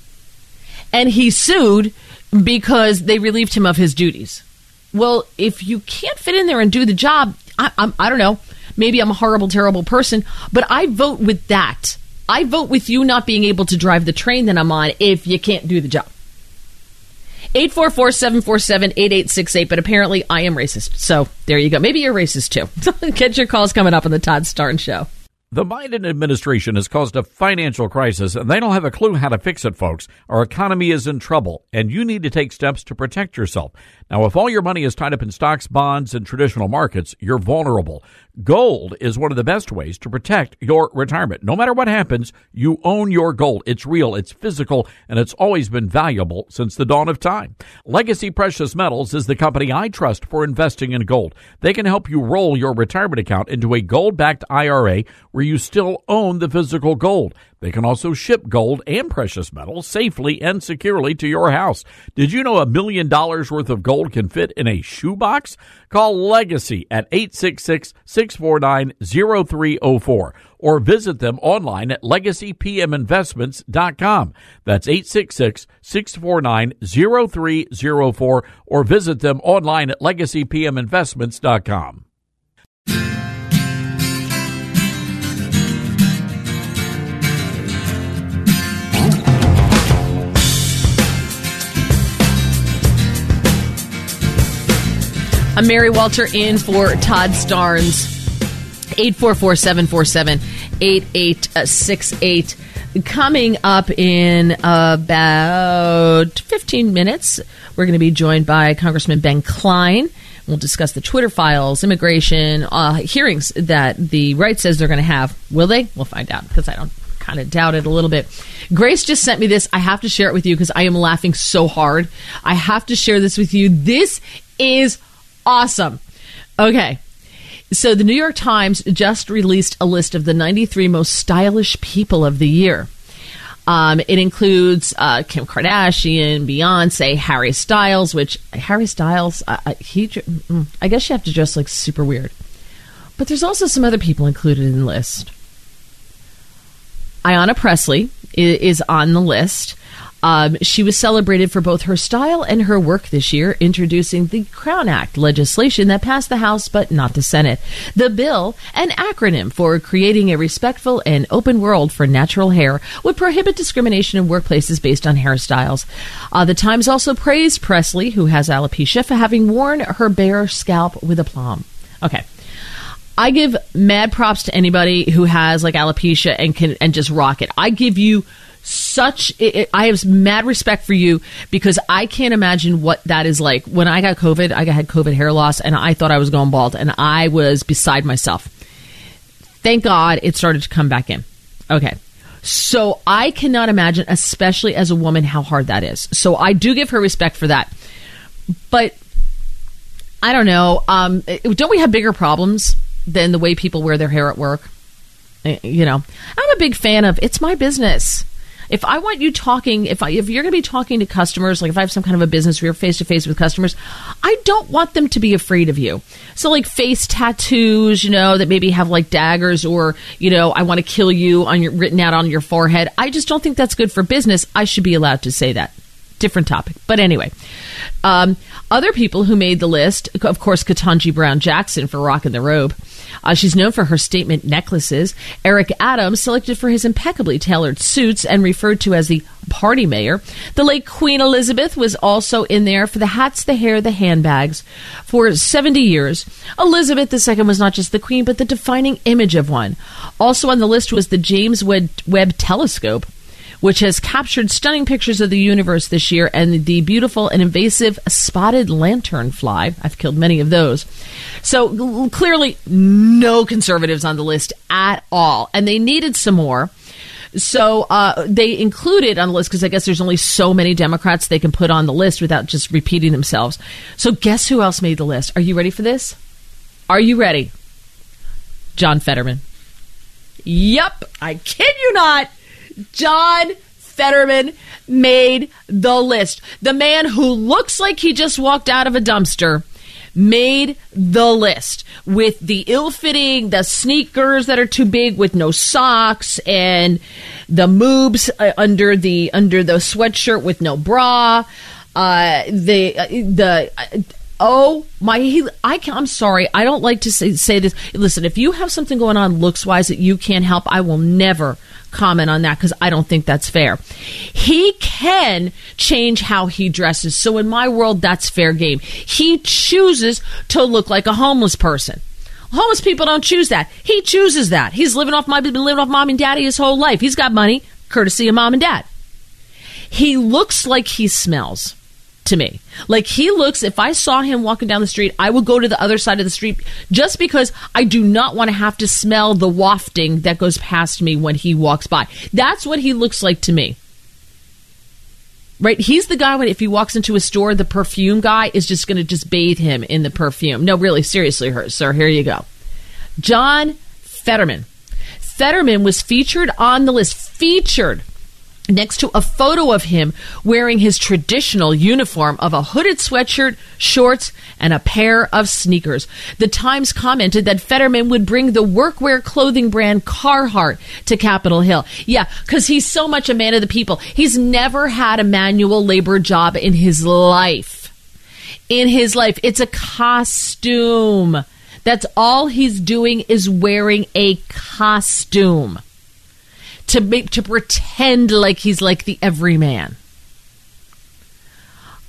and he sued because they relieved him of his duties. Well, if you can't fit in there and do the job, I, I'm I don't know. Maybe I'm a horrible, terrible person, but I vote with that. I vote with you not being able to drive the train that I'm on if you can't do the job. eight four four, seven four seven, eight eight six eight, but apparently I am racist. So there you go. Maybe you're racist too. Get your calls coming up on the Todd Starnes Show. The Biden administration has caused a financial crisis, and they don't have a clue how to fix it, folks. Our economy is in trouble, and you need to take steps to protect yourself. Now, if all your money is tied up in stocks, bonds, and traditional markets, you're vulnerable. Gold is one of the best ways to protect your retirement. No matter what happens, you own your gold. It's real, it's physical, and it's always been valuable since the dawn of time. Legacy Precious Metals is the company I trust for investing in gold. They can help you roll your retirement account into a gold-backed I R A where you still own the physical gold. They can also ship gold and precious metals safely and securely to your house. Did you know a million dollars worth of gold can fit in a shoebox? Call Legacy at eight six six, six four nine, zero three zero four or visit them online at legacy p m investments dot com. That's eight six six, six four nine, zero three zero four or visit them online at legacy p m investments dot com. I'm Mary Walter in for Todd Starnes. eight four four, seven four seven, eight eight six eight. Coming up in about fifteen minutes, we're going to be joined by Congressman Ben Cline. We'll discuss the Twitter files, immigration, uh, hearings that the right says they're going to have. Will they? We'll find out, because I don't kind of doubt it a little bit. Grace just sent me this. I have to share it with you because I am laughing so hard. I have to share this with you. This is awesome. Okay. So the New York Times just released a list of the ninety-three most stylish people of the year. Um, it includes uh, Kim Kardashian, Beyonce, Harry Styles, which Harry Styles, uh, he, I guess you have to dress like super weird. But there's also some other people included in the list. Ayanna Pressley is on the list. Um, she was celebrated for both her style and her work this year, introducing the Crown Act legislation that passed the House but not the Senate. The bill, an acronym for creating a respectful and open world for natural hair, would prohibit discrimination in workplaces based on hairstyles. Uh, the Times also praised Presley, who has alopecia, for having worn her bare scalp with aplomb. Okay. I give mad props to anybody who has like alopecia and can and just rock it. I give you such it, I have mad respect for you, because I can't imagine what that is like. When I got COVID, I had COVID hair loss, and I thought I was going bald, and I was beside myself. Thank God it started to come back in. Okay. So I cannot imagine, especially as a woman, how hard that is. So I do give her respect for that. But I don't know. Um, don't we have bigger problems than the way people wear their hair at work? You know, I'm a big fan of it's my business. If I want you talking, if I, if you're going to be talking to customers, like if I have some kind of a business where you're face to face with customers, I don't want them to be afraid of you. So like face tattoos, you know, that maybe have like daggers, or, you know, I want to kill you on your written out on your forehead. I just don't think that's good for business. I should be allowed to say that. Different topic. But anyway, um, other people who made the list, of course, Ketanji Brown Jackson for rocking the robe. Uh, she's known for her statement necklaces. Eric Adams, selected for his impeccably tailored suits and referred to as the party mayor. The late Queen Elizabeth was also in there for the hats, the hair, the handbags. For seventy years, Elizabeth the Second was not just the queen, but the defining image of one. Also on the list was the James Webb, Webb Telescope, which has captured stunning pictures of the universe this year, and the beautiful and invasive spotted lanternfly. I've killed many of those. So clearly no conservatives on the list at all, and they needed some more. So uh, they included on the list, because I guess there's only so many Democrats they can put on the list without just repeating themselves. So guess who else made the list? Are you ready for this? Are you ready? John Fetterman. Yep, I kid you not. John Fetterman made the list. The man who looks like he just walked out of a dumpster made the list, with the ill-fitting, the sneakers that are too big with no socks, and the moobs uh, under the under the sweatshirt with no bra. Uh, the uh, the uh, oh my! He, I can, I'm sorry. I don't like to say, say this. Listen, if you have something going on looks-wise that you can't help, I will never comment on that, because I don't think that's fair. He can change how he dresses, so in my world, that's fair game. He chooses to look like a homeless person. Homeless people don't choose that. He chooses that. He's living off my been living off mom and daddy his whole life. He's got money, courtesy of mom and dad. He looks like he smells to me. Like he looks, if I saw him walking down the street, I would go to the other side of the street, just because I do not want to have to smell the wafting that goes past me when he walks by. That's what he looks like to me. Right? He's the guy when if he walks into a store, the perfume guy is just going to just bathe him in the perfume. No, really, seriously, sir, here you go. John Fetterman. Fetterman was featured on the list, featured next to a photo of him wearing his traditional uniform of a hooded sweatshirt, shorts, and a pair of sneakers. The Times commented that Fetterman would bring the workwear clothing brand Carhartt to Capitol Hill. Yeah, because he's so much a man of the people. He's never had a manual labor job in his life. In his life. It's a costume. That's all he's doing, is wearing a costume. To make, to pretend like he's like the everyman.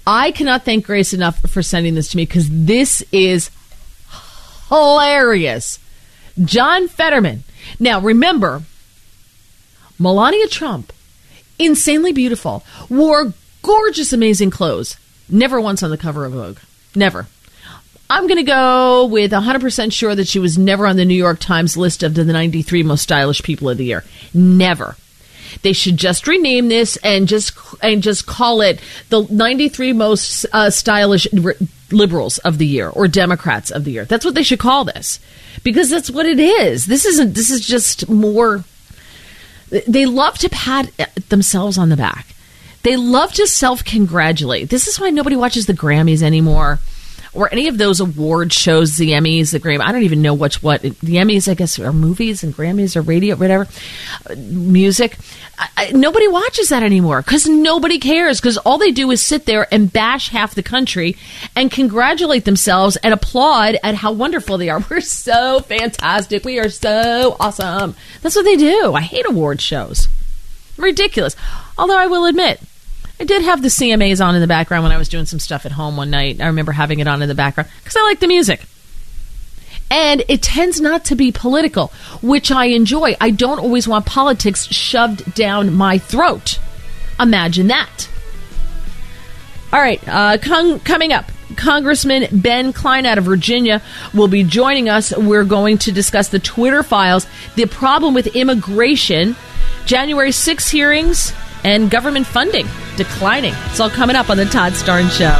I cannot thank Grace enough for sending this to me because this is hilarious. John Fetterman. Now, remember, Melania Trump, insanely beautiful, wore gorgeous, amazing clothes. Never once on the cover of Vogue. Never. I'm going to go with one hundred percent sure that she was never on the New York Times list of the ninety-three most stylish people of the year. Never. They should just rename this and just and just call it the ninety-three most uh, stylish liberals of the year or Democrats of the year. That's what they should call this, because that's what it is. This isn't. This is just more. They love to pat themselves on the back. They love to self-congratulate. This is why nobody watches the Grammys anymore, or any of those award shows, the Emmys, the Grammy. I don't even know what's what. The Emmys, I guess, are movies, and Grammys are radio, whatever, uh, music. I, I, nobody watches that anymore because nobody cares, because all they do is sit there and bash half the country and congratulate themselves and applaud at how wonderful they are. We're so fantastic. We are so awesome. That's what they do. I hate award shows. Ridiculous. Although I will admit, I did have the C M As on in the background when I was doing some stuff at home one night. I remember having it on in the background because I like the music. And it tends not to be political, which I enjoy. I don't always want politics shoved down my throat. Imagine that. All right, uh, con- coming up, Congressman Ben Cline out of Virginia will be joining us. We're going to discuss the Twitter files, the problem with immigration, January sixth hearings, and government funding declining. It's all coming up on the Todd Starnes Show.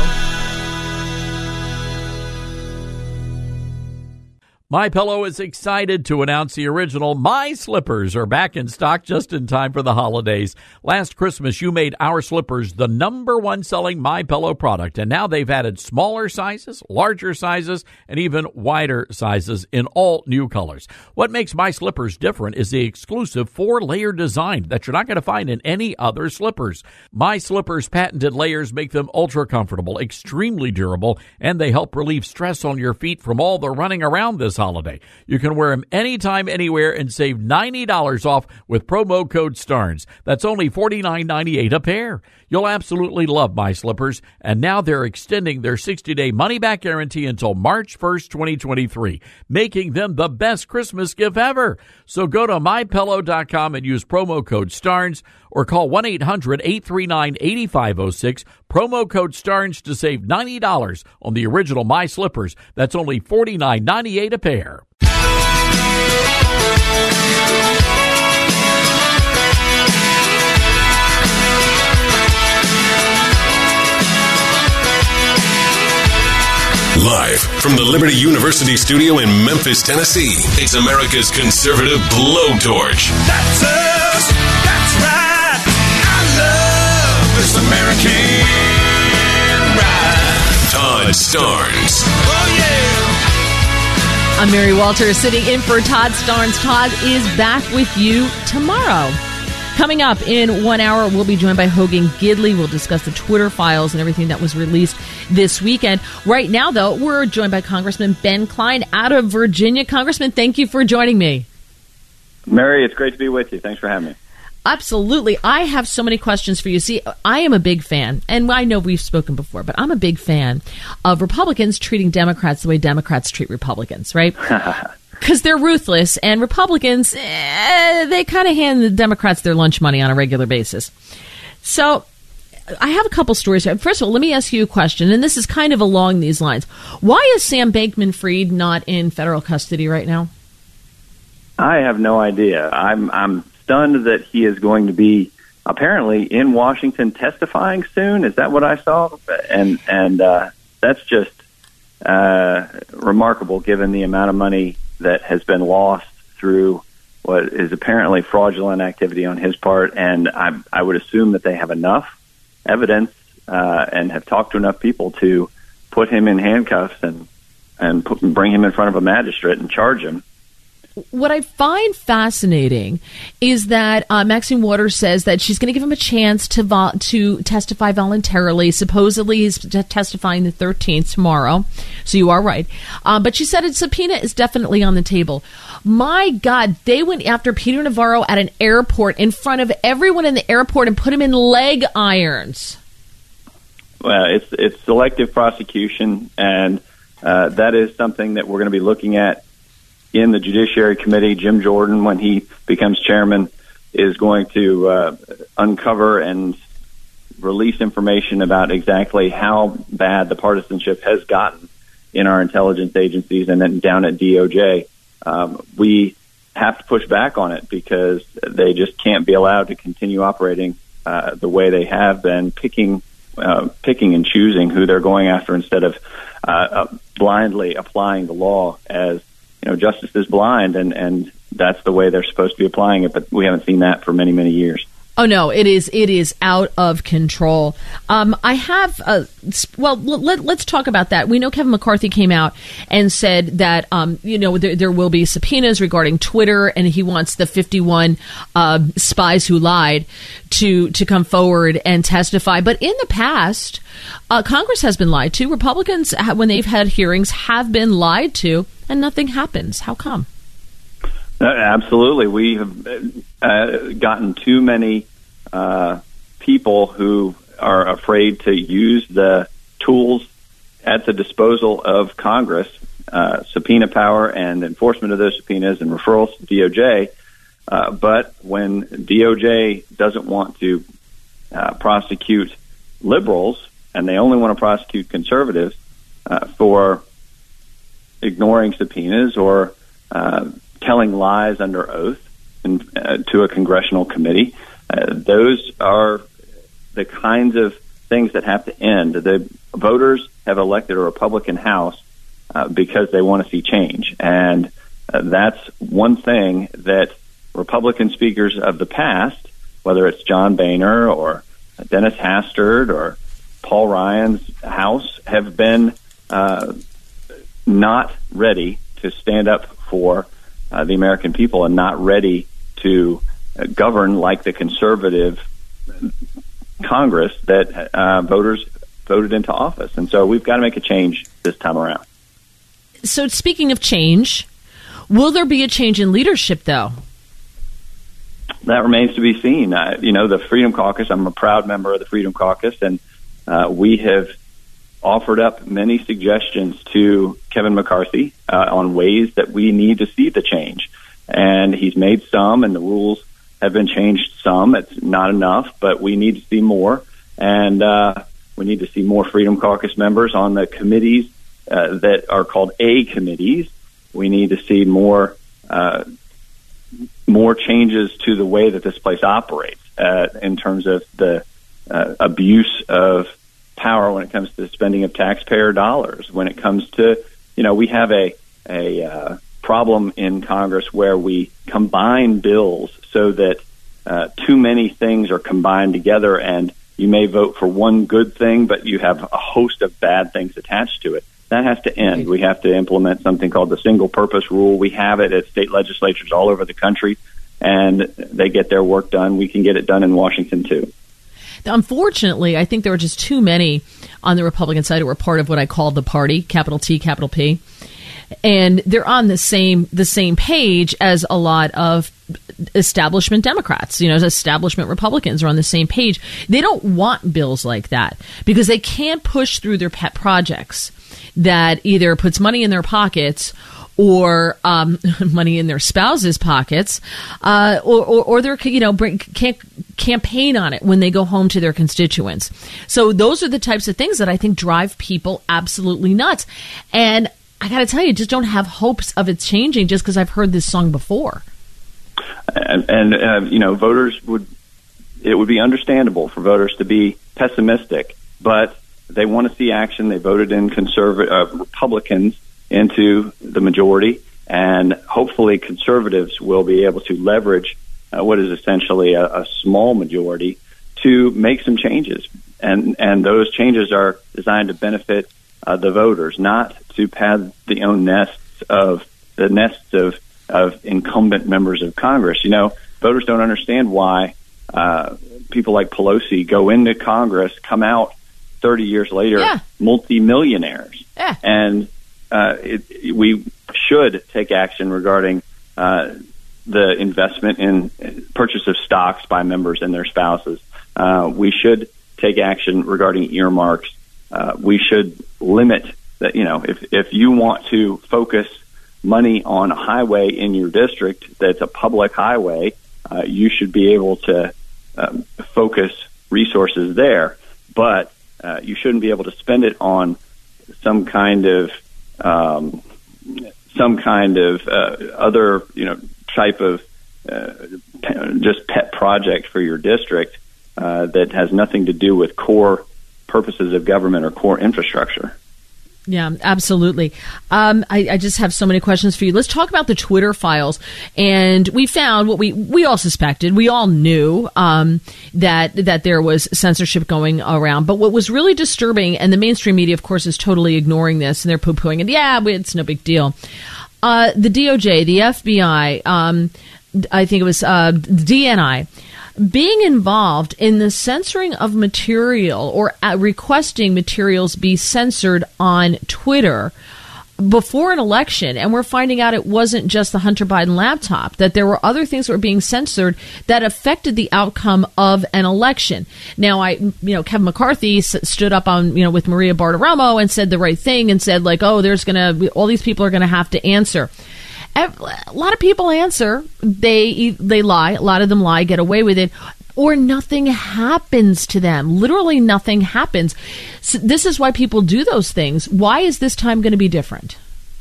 MyPillow is excited to announce the original My Slippers are back in stock just in time for the holidays. Last Christmas, you made our slippers the number one selling MyPillow product, and now they've added smaller sizes, larger sizes, and even wider sizes in all new colors. What makes My Slippers different is the exclusive four-layer design that you're not going to find in any other slippers. My Slippers' patented layers make them ultra comfortable, extremely durable, and they help relieve stress on your feet from all the running around this holiday. You can wear them anytime, anywhere, and save ninety dollars off with promo code STARNS. That's only forty-nine ninety-eight a pair. You'll absolutely love My Slippers, and now they're extending their sixty-day money-back guarantee until March first, twenty twenty-three, making them the best Christmas gift ever. So go to my pillow dot com and use promo code STARNS, or call one eight hundred eight three nine eight five zero six, promo code STARNS to save ninety dollars on the original My Slippers. That's only forty-nine ninety-eight a pair. Live from the Liberty University studio in Memphis, Tennessee, it's America's conservative blowtorch. That's us. That's right. I love this American ride. Todd Starnes. Oh, yeah. I'm Mary Walter, sitting in for Todd Starnes. Todd is back with you tomorrow. Coming up in one hour, we'll be joined by Hogan Gidley. We'll discuss the Twitter files and everything that was released this weekend. Right now, though, we're joined by Congressman Ben Cline out of Virginia. Congressman, thank you for joining me. Mary, it's great to be with you. Thanks for having me. Absolutely. I have so many questions for you. See, I am a big fan, and I know we've spoken before, but I'm a big fan of Republicans treating Democrats the way Democrats treat Republicans, right? Because they're ruthless, and Republicans, eh, they kind of hand the Democrats their lunch money on a regular basis. So I have a couple stories here. First of all, let me ask you a question, and this is kind of along these lines. Why is Sam Bankman-Fried not in federal custody right now? I have no idea. I'm I'm stunned that he is going to be apparently in Washington testifying soon. Is that what I saw? And and uh, that's just uh, remarkable, given the amount of money that has been lost through what is apparently fraudulent activity on his part. And I, I would assume that they have enough evidence uh, and have talked to enough people to put him in handcuffs and and put, bring him in front of a magistrate and charge him. What I find fascinating is that uh, Maxine Waters says that she's going to give him a chance to vo- to testify voluntarily. Supposedly, he's t- testifying the thirteenth tomorrow. So you are right. Uh, but she said a subpoena is definitely on the table. My God, they went after Peter Navarro at an airport in front of everyone in the airport and put him in leg irons. Well, it's it's selective prosecution, and uh, that is something that we're going to be looking at in the Judiciary Committee. Jim Jordan, when he becomes chairman, is going to uh, uncover and release information about exactly how bad the partisanship has gotten in our intelligence agencies and then down at D O J. Um, we have to push back on it because they just can't be allowed to continue operating uh, the way they have been, picking uh, picking and choosing who they're going after instead of uh, uh, blindly applying the law as, you know, justice is blind, and, and that's the way they're supposed to be applying it. But we haven't seen that for many, many years. Oh, no, it is it is out of control. Um, I have, uh, well, let, let's talk about that. We know Kevin McCarthy came out and said that, um, you know, there, there will be subpoenas regarding Twitter, and he wants the fifty-one uh, spies who lied to, to come forward and testify. But in the past, uh, Congress has been lied to. Republicans, when they've had hearings, have been lied to, and nothing happens. How come? Uh, absolutely. We have uh, gotten too many uh, people who are afraid to use the tools at the disposal of Congress, uh, subpoena power and enforcement of those subpoenas and referrals to D O J. Uh, but when D O J doesn't want to uh, prosecute liberals and they only want to prosecute conservatives uh, for ignoring subpoenas or uh, telling lies under oath in, uh, to a congressional committee, uh, those are the kinds of things that have to end. The voters have elected a Republican House uh, because they want to see change. And uh, that's one thing that Republican speakers of the past, whether it's John Boehner or Dennis Hastert or Paul Ryan's House, have been uh, not ready to stand up for uh, the American people and not ready to uh, govern like the conservative Congress that uh, voters voted into office. And so we've got to make a change this time around. So speaking of change, will there be a change in leadership, though? That remains to be seen. Uh, you know, the Freedom Caucus, I'm a proud member of the Freedom Caucus, and uh, we have offered up many suggestions to Kevin McCarthy uh, on ways that we need to see the change. And he's made some, and the rules have been changed some. It's not enough, but we need to see more. And uh, we need to see more Freedom Caucus members on the committees uh, that are called A committees. We need to see more uh, more changes to the way that this place operates uh, in terms of the uh, abuse of power when it comes to the spending of taxpayer dollars. When it comes to, you know, we have a a uh, problem in Congress where we combine bills so that uh, too many things are combined together, and you may vote for one good thing, but you have a host of bad things attached to it. That has to end. We have to implement something called the single purpose rule. We have it at state legislatures all over the country, and they get their work done. We can get it done in Washington, too. Unfortunately, I think there were just too many on the Republican side who were part of what I call the party, capital T, capital P. And they're on the same the same page as a lot of establishment Democrats. You know, establishment Republicans are on the same page. They don't want bills like that because they can't push through their pet projects that either puts money in their pockets or um, money in their spouses' pockets, uh, or, or, or they're, you know, bring, can't campaign on it when they go home to their constituents. So those are the types of things that I think drive people absolutely nuts. And I got to tell you, just don't have hopes of it changing just because I've heard this song before. And, and uh, you know, voters would, it would be understandable for voters to be pessimistic, but they want to see action. They voted in conservative uh, Republicans into the majority, and hopefully conservatives will be able to leverage uh, what is essentially a, a small majority to make some changes. And and those changes are designed to benefit uh, the voters, not to pad the own nests of the nests of, of incumbent members of Congress. You know, voters don't understand why uh, people like Pelosi go into Congress, come out thirty years later, yeah. multimillionaires. Yeah. And uh, it, we should take action regarding uh, the investment in purchase of stocks by members and their spouses. Uh, we should take action regarding earmarks. Uh, we should limit that. You know, if if you want to focus money on a highway in your district that's a public highway, uh, you should be able to um, focus resources there. But uh, you shouldn't be able to spend it on some kind of um, some kind of uh, other, you know, type of uh, just pet project for your district uh, that has nothing to do with core purposes of government or core infrastructure. Yeah, absolutely. Um, I, I just have so many questions for you. Let's talk about the Twitter files. And we found what we, we all suspected. We all knew um, that that there was censorship going around. But what was really disturbing, and the mainstream media, of course, is totally ignoring this, and they're poo-pooing it. Yeah, it's no big deal. Uh, the D O J, the F B I, um, I think it was uh, D N I, being involved in the censoring of material or uh, requesting materials be censored on Twitter before an election. And we're finding out it wasn't just the Hunter Biden laptop, that there were other things that were being censored that affected the outcome of an election. Now, I, you know, Kevin McCarthy s- stood up on, you know, with Maria Bartiromo and said the right thing and said, like, oh, there's going to, all these people are going to have to answer. A lot of people answer. They they lie. A lot of them lie, get away with it, or nothing happens to them. Literally nothing happens. So this is why people do those things. Why is this time going to be different?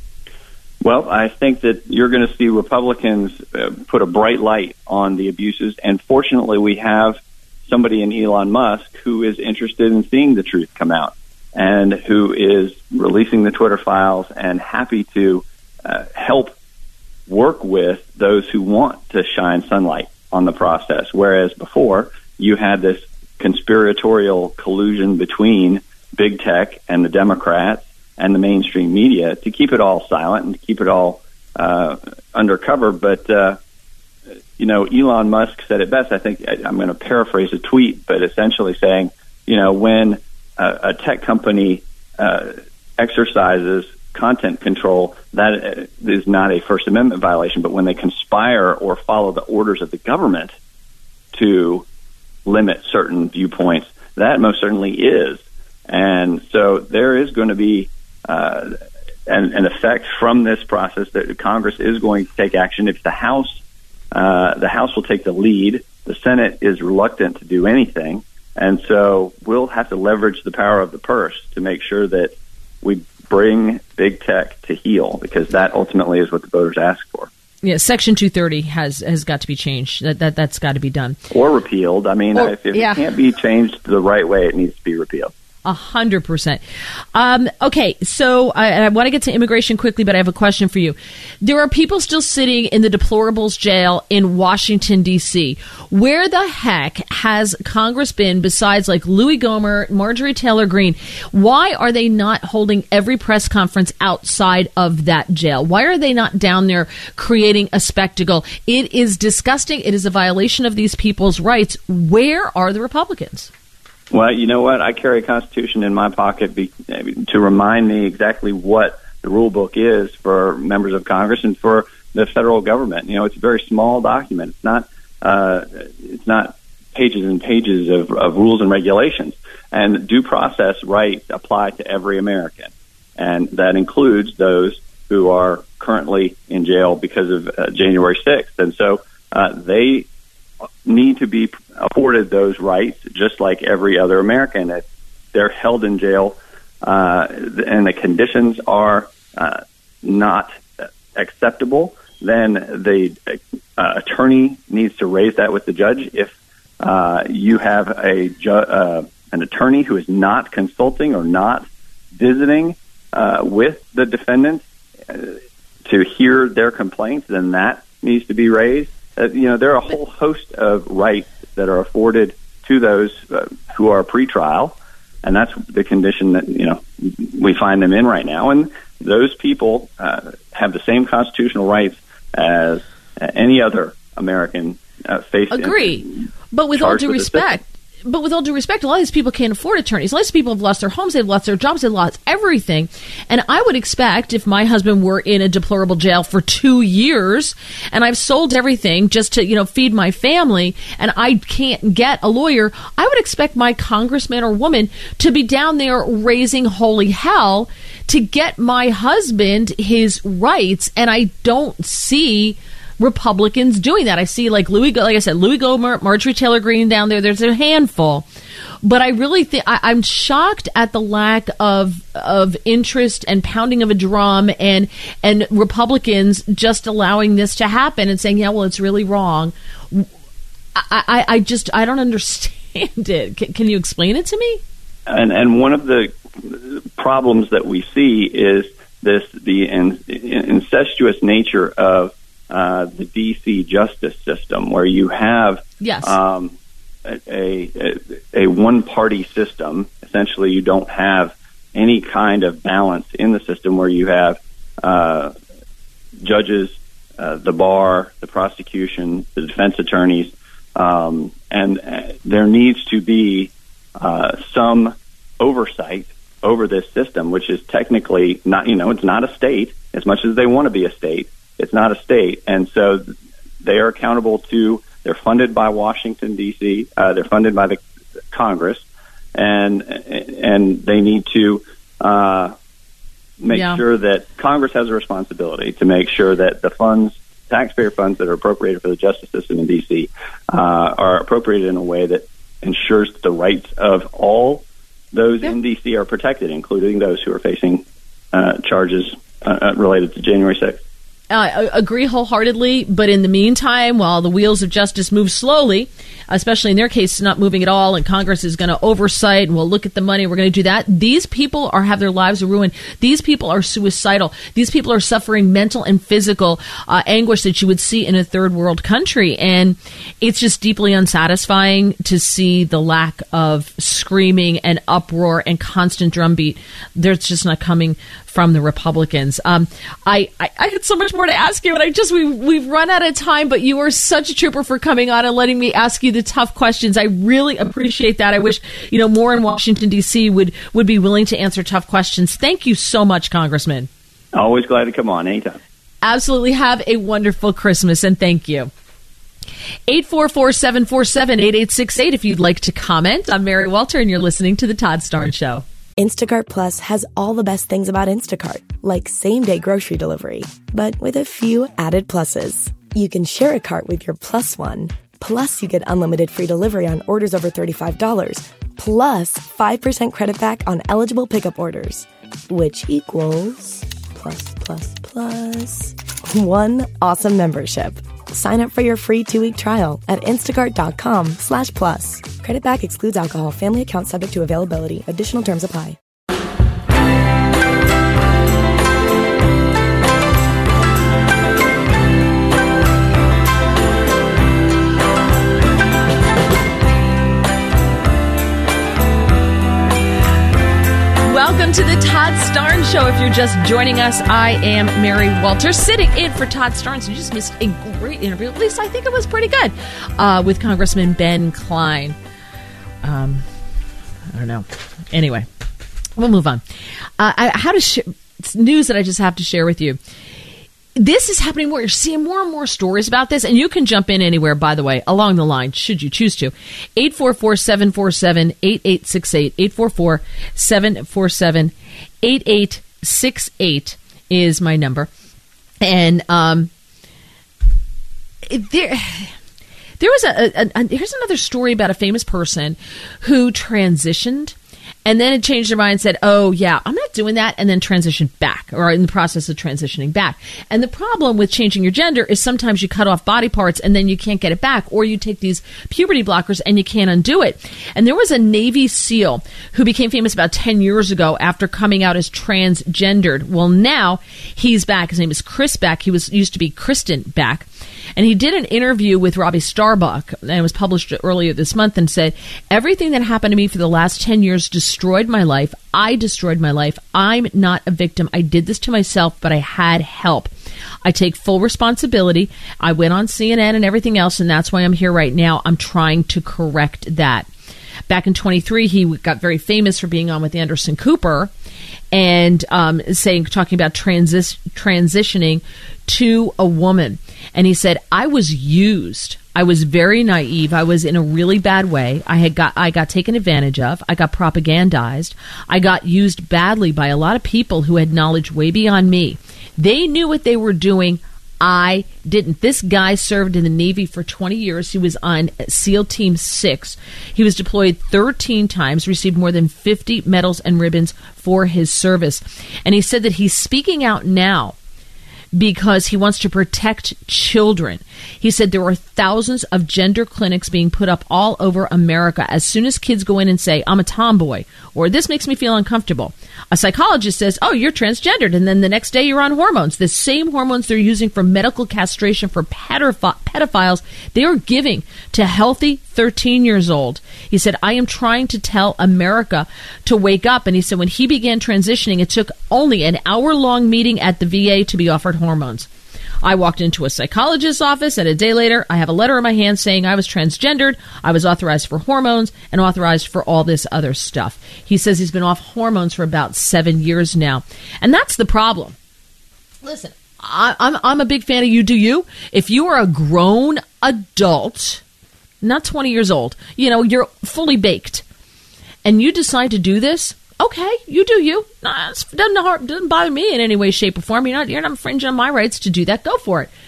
Well, I think that you're going to see Republicans uh, put a bright light on the abuses, and fortunately we have somebody in Elon Musk who is interested in seeing the truth come out and who is releasing the Twitter files and happy to uh, help work with those who want to shine sunlight on the process. Whereas before, you had this conspiratorial collusion between big tech and the Democrats and the mainstream media to keep it all silent and to keep it all uh, undercover. But, uh, you know, Elon Musk said it best. I think I, I'm going to paraphrase a tweet, but essentially saying, you know, when a, a tech company uh, exercises content control, that is not a First Amendment violation. But when they conspire or follow the orders of the government to limit certain viewpoints, that most certainly is. And so there is going to be uh, an, an effect from this process that Congress is going to take action. If the House, uh, the House will take the lead. The Senate is reluctant to do anything. And so we'll have to leverage the power of the purse to make sure that we bring big tech to heel, because that ultimately is what the voters ask for. Yeah, Section two thirty has has got to be changed. That that that's got to be done or repealed. I mean, or, if, if yeah. it can't be changed the right way, it needs to be repealed. A hundred percent. Um, okay, so I, I want to get to immigration quickly, but I have a question for you. There are people still sitting in the deplorables jail in Washington, D C. Where the heck has Congress been besides like Louis Gohmert, Marjorie Taylor Greene? Why are they not holding every press conference outside of that jail? Why are they not down there creating a spectacle? It is disgusting. It is a violation of these people's rights. Where are the Republicans? Well, you know what? I carry a Constitution in my pocket be, to remind me exactly what the rule book is for members of Congress and for the federal government. You know, it's a very small document. It's not uh, it's not pages and pages of, of rules and regulations. And due process rights apply to every American, and that includes those who are currently in jail because of uh, January sixth. And so uh, they need to be afforded those rights just like every other American. If they're held in jail uh, and the conditions are uh, not acceptable, then the uh, attorney needs to raise that with the judge. If uh, you have a ju- uh, an attorney who is not consulting or not visiting uh, with the defendant uh, to hear their complaints, then that needs to be raised. Uh, you know, there are a whole host of rights that are afforded to those uh, who are pretrial, and that's the condition that, you know, we find them in right now. And those people uh, have the same constitutional rights as uh, any other American uh, faced. Agree. In, but with all due with respect, but with all due respect, a lot of these people can't afford attorneys. A lot of these people have lost their homes, they've lost their jobs, they've lost everything. And I would expect if my husband were in a deplorable jail for two years and I've sold everything just to, you know, feed my family and I can't get a lawyer, I would expect my congressman or woman to be down there raising holy hell to get my husband his rights. And I don't see Republicans doing that. I see like Louis, like I said, Louis Gohmert, Marjorie Taylor Greene down there. There's a handful, but I really think I, I'm shocked at the lack of of interest and pounding of a drum and and Republicans just allowing this to happen and saying, yeah, well, it's really wrong. I, I, I just I don't understand it. Can, can you explain it to me? And and one of the problems that we see is this the in, in, incestuous nature of Uh, the D C justice system, where you have yes. um, a, a, a one-party system. Essentially, you don't have any kind of balance in the system where you have uh, judges, uh, the bar, the prosecution, the defense attorneys, um, and uh, there needs to be uh, some oversight over this system, which is technically not, you know, it's not a state as much as they want to be a state. It's not a state, and so they are accountable to. They're funded by Washington D C. Uh, they're funded by the Congress, and and they need to uh, make yeah. sure that Congress has a responsibility to make sure that the funds, taxpayer funds that are appropriated for the justice system in D C, uh, are appropriated in a way that ensures that the rights of all those yeah. in D C are protected, including those who are facing uh, charges uh, related to January sixth. Uh, I agree wholeheartedly, but in the meantime, while the wheels of justice move slowly, especially in their case, not moving at all, and Congress is going to oversight, and we'll look at the money, we're going to do that. These people are have their lives ruined. These people are suicidal. These people are suffering mental and physical uh, anguish that you would see in a third world country, and it's just deeply unsatisfying to see the lack of screaming and uproar and constant drumbeat. There's just not coming from the Republicans. Um, I, I, I had so much more to ask you, and I just, we, we've run out of time, but you are such a trooper for coming on and letting me ask you the tough questions. I really appreciate that. I wish, you know, more in Washington, D C would, would be willing to answer tough questions. Thank you so much, Congressman. Always glad to come on anytime. Absolutely. Have a wonderful Christmas, and thank you. eight four four, seven four seven, eight eight six eight if you'd like to comment. I'm Mary Walter, and you're listening to The Todd Starnes Show. Instacart Plus has all the best things about Instacart, like same-day grocery delivery, but with a few added pluses. You can share a cart with your plus one, plus you get unlimited free delivery on orders over thirty-five dollars, plus five percent credit back on eligible pickup orders, which equals plus, plus, plus one awesome membership. Sign up for your free two-week trial at instacart.com slash plus. Credit back excludes alcohol. Family account subject to availability. Additional terms apply. Welcome to the Todd Starnes Show. If you're just joining us, I am Mary Walter, sitting in for Todd Starnes. You just missed a great interview. At least I think it was pretty good, uh, with Congressman Ben Cline. Um, I don't know. Anyway, we'll move on. Uh, I, how to sh- news that I just have to share with you. This is happening more. You're seeing more and more stories about this, and you can jump in anywhere, by the way, along the line, should you choose to. eight four four, seven four seven, eight eight six eight. eight four four, seven four seven, eight eight six eight is my number. And um, there... There was a, a, a, here's another story about a famous person who transitioned and then it changed their mind and said, oh, yeah, I'm not doing that, and then transitioned back, or in the process of transitioning back. And the problem with changing your gender is sometimes you cut off body parts and then you can't get it back, or you take these puberty blockers and you can't undo it. And there was a Navy SEAL who became famous about ten years ago after coming out as transgendered. Well, now he's back. His name is Chris Beck. He was used to be Kristen Beck. And he did an interview with Robbie Starbuck, and it was published earlier this month, and said, everything that happened to me for the last ten years destroyed my life. I destroyed my life. I'm not a victim. I did this to myself, but I had help. I take full responsibility. I went on C N N and everything else, and that's why I'm here right now. I'm trying to correct that. Back in twenty-three, he got very famous for being on with Anderson Cooper and um, saying, talking about transis- transitioning to a woman. And he said, I was used. I was very naive. I was in a really bad way. I had got I got taken advantage of. I got propagandized. I got used badly by a lot of people who had knowledge way beyond me. They knew what they were doing. I didn't. This guy served in the Navy for twenty years. He was on SEAL Team six. He was deployed thirteen times, received more than fifty medals and ribbons for his service. And he said that he's speaking out now because he wants to protect children. He said there are thousands of gender clinics being put up all over America. As soon as kids go in and say, I'm a tomboy, or this makes me feel uncomfortable, a psychologist says, oh, you're transgendered, and then the next day you're on hormones. The same hormones they're using for medical castration for pedoph- pedophiles, they are giving to healthy thirteen years old. He said, I am trying to tell America to wake up. And he said when he began transitioning, it took only an hour-long meeting at the V A to be offered hormones. I walked into a psychologist's office, and a day later, I have a letter in my hand saying I was transgendered, I was authorized for hormones, and authorized for all this other stuff. He says he's been off hormones for about seven years now. And that's the problem. Listen, I, I'm, I'm a big fan of you do you. If you are a grown adult, not twenty years old, you know, you're fully baked, and you decide to do this, okay, you do you. Nah, it doesn't, harm, doesn't bother me in any way, shape, or form. You're not, you're not infringing on my rights to do that. Go for it.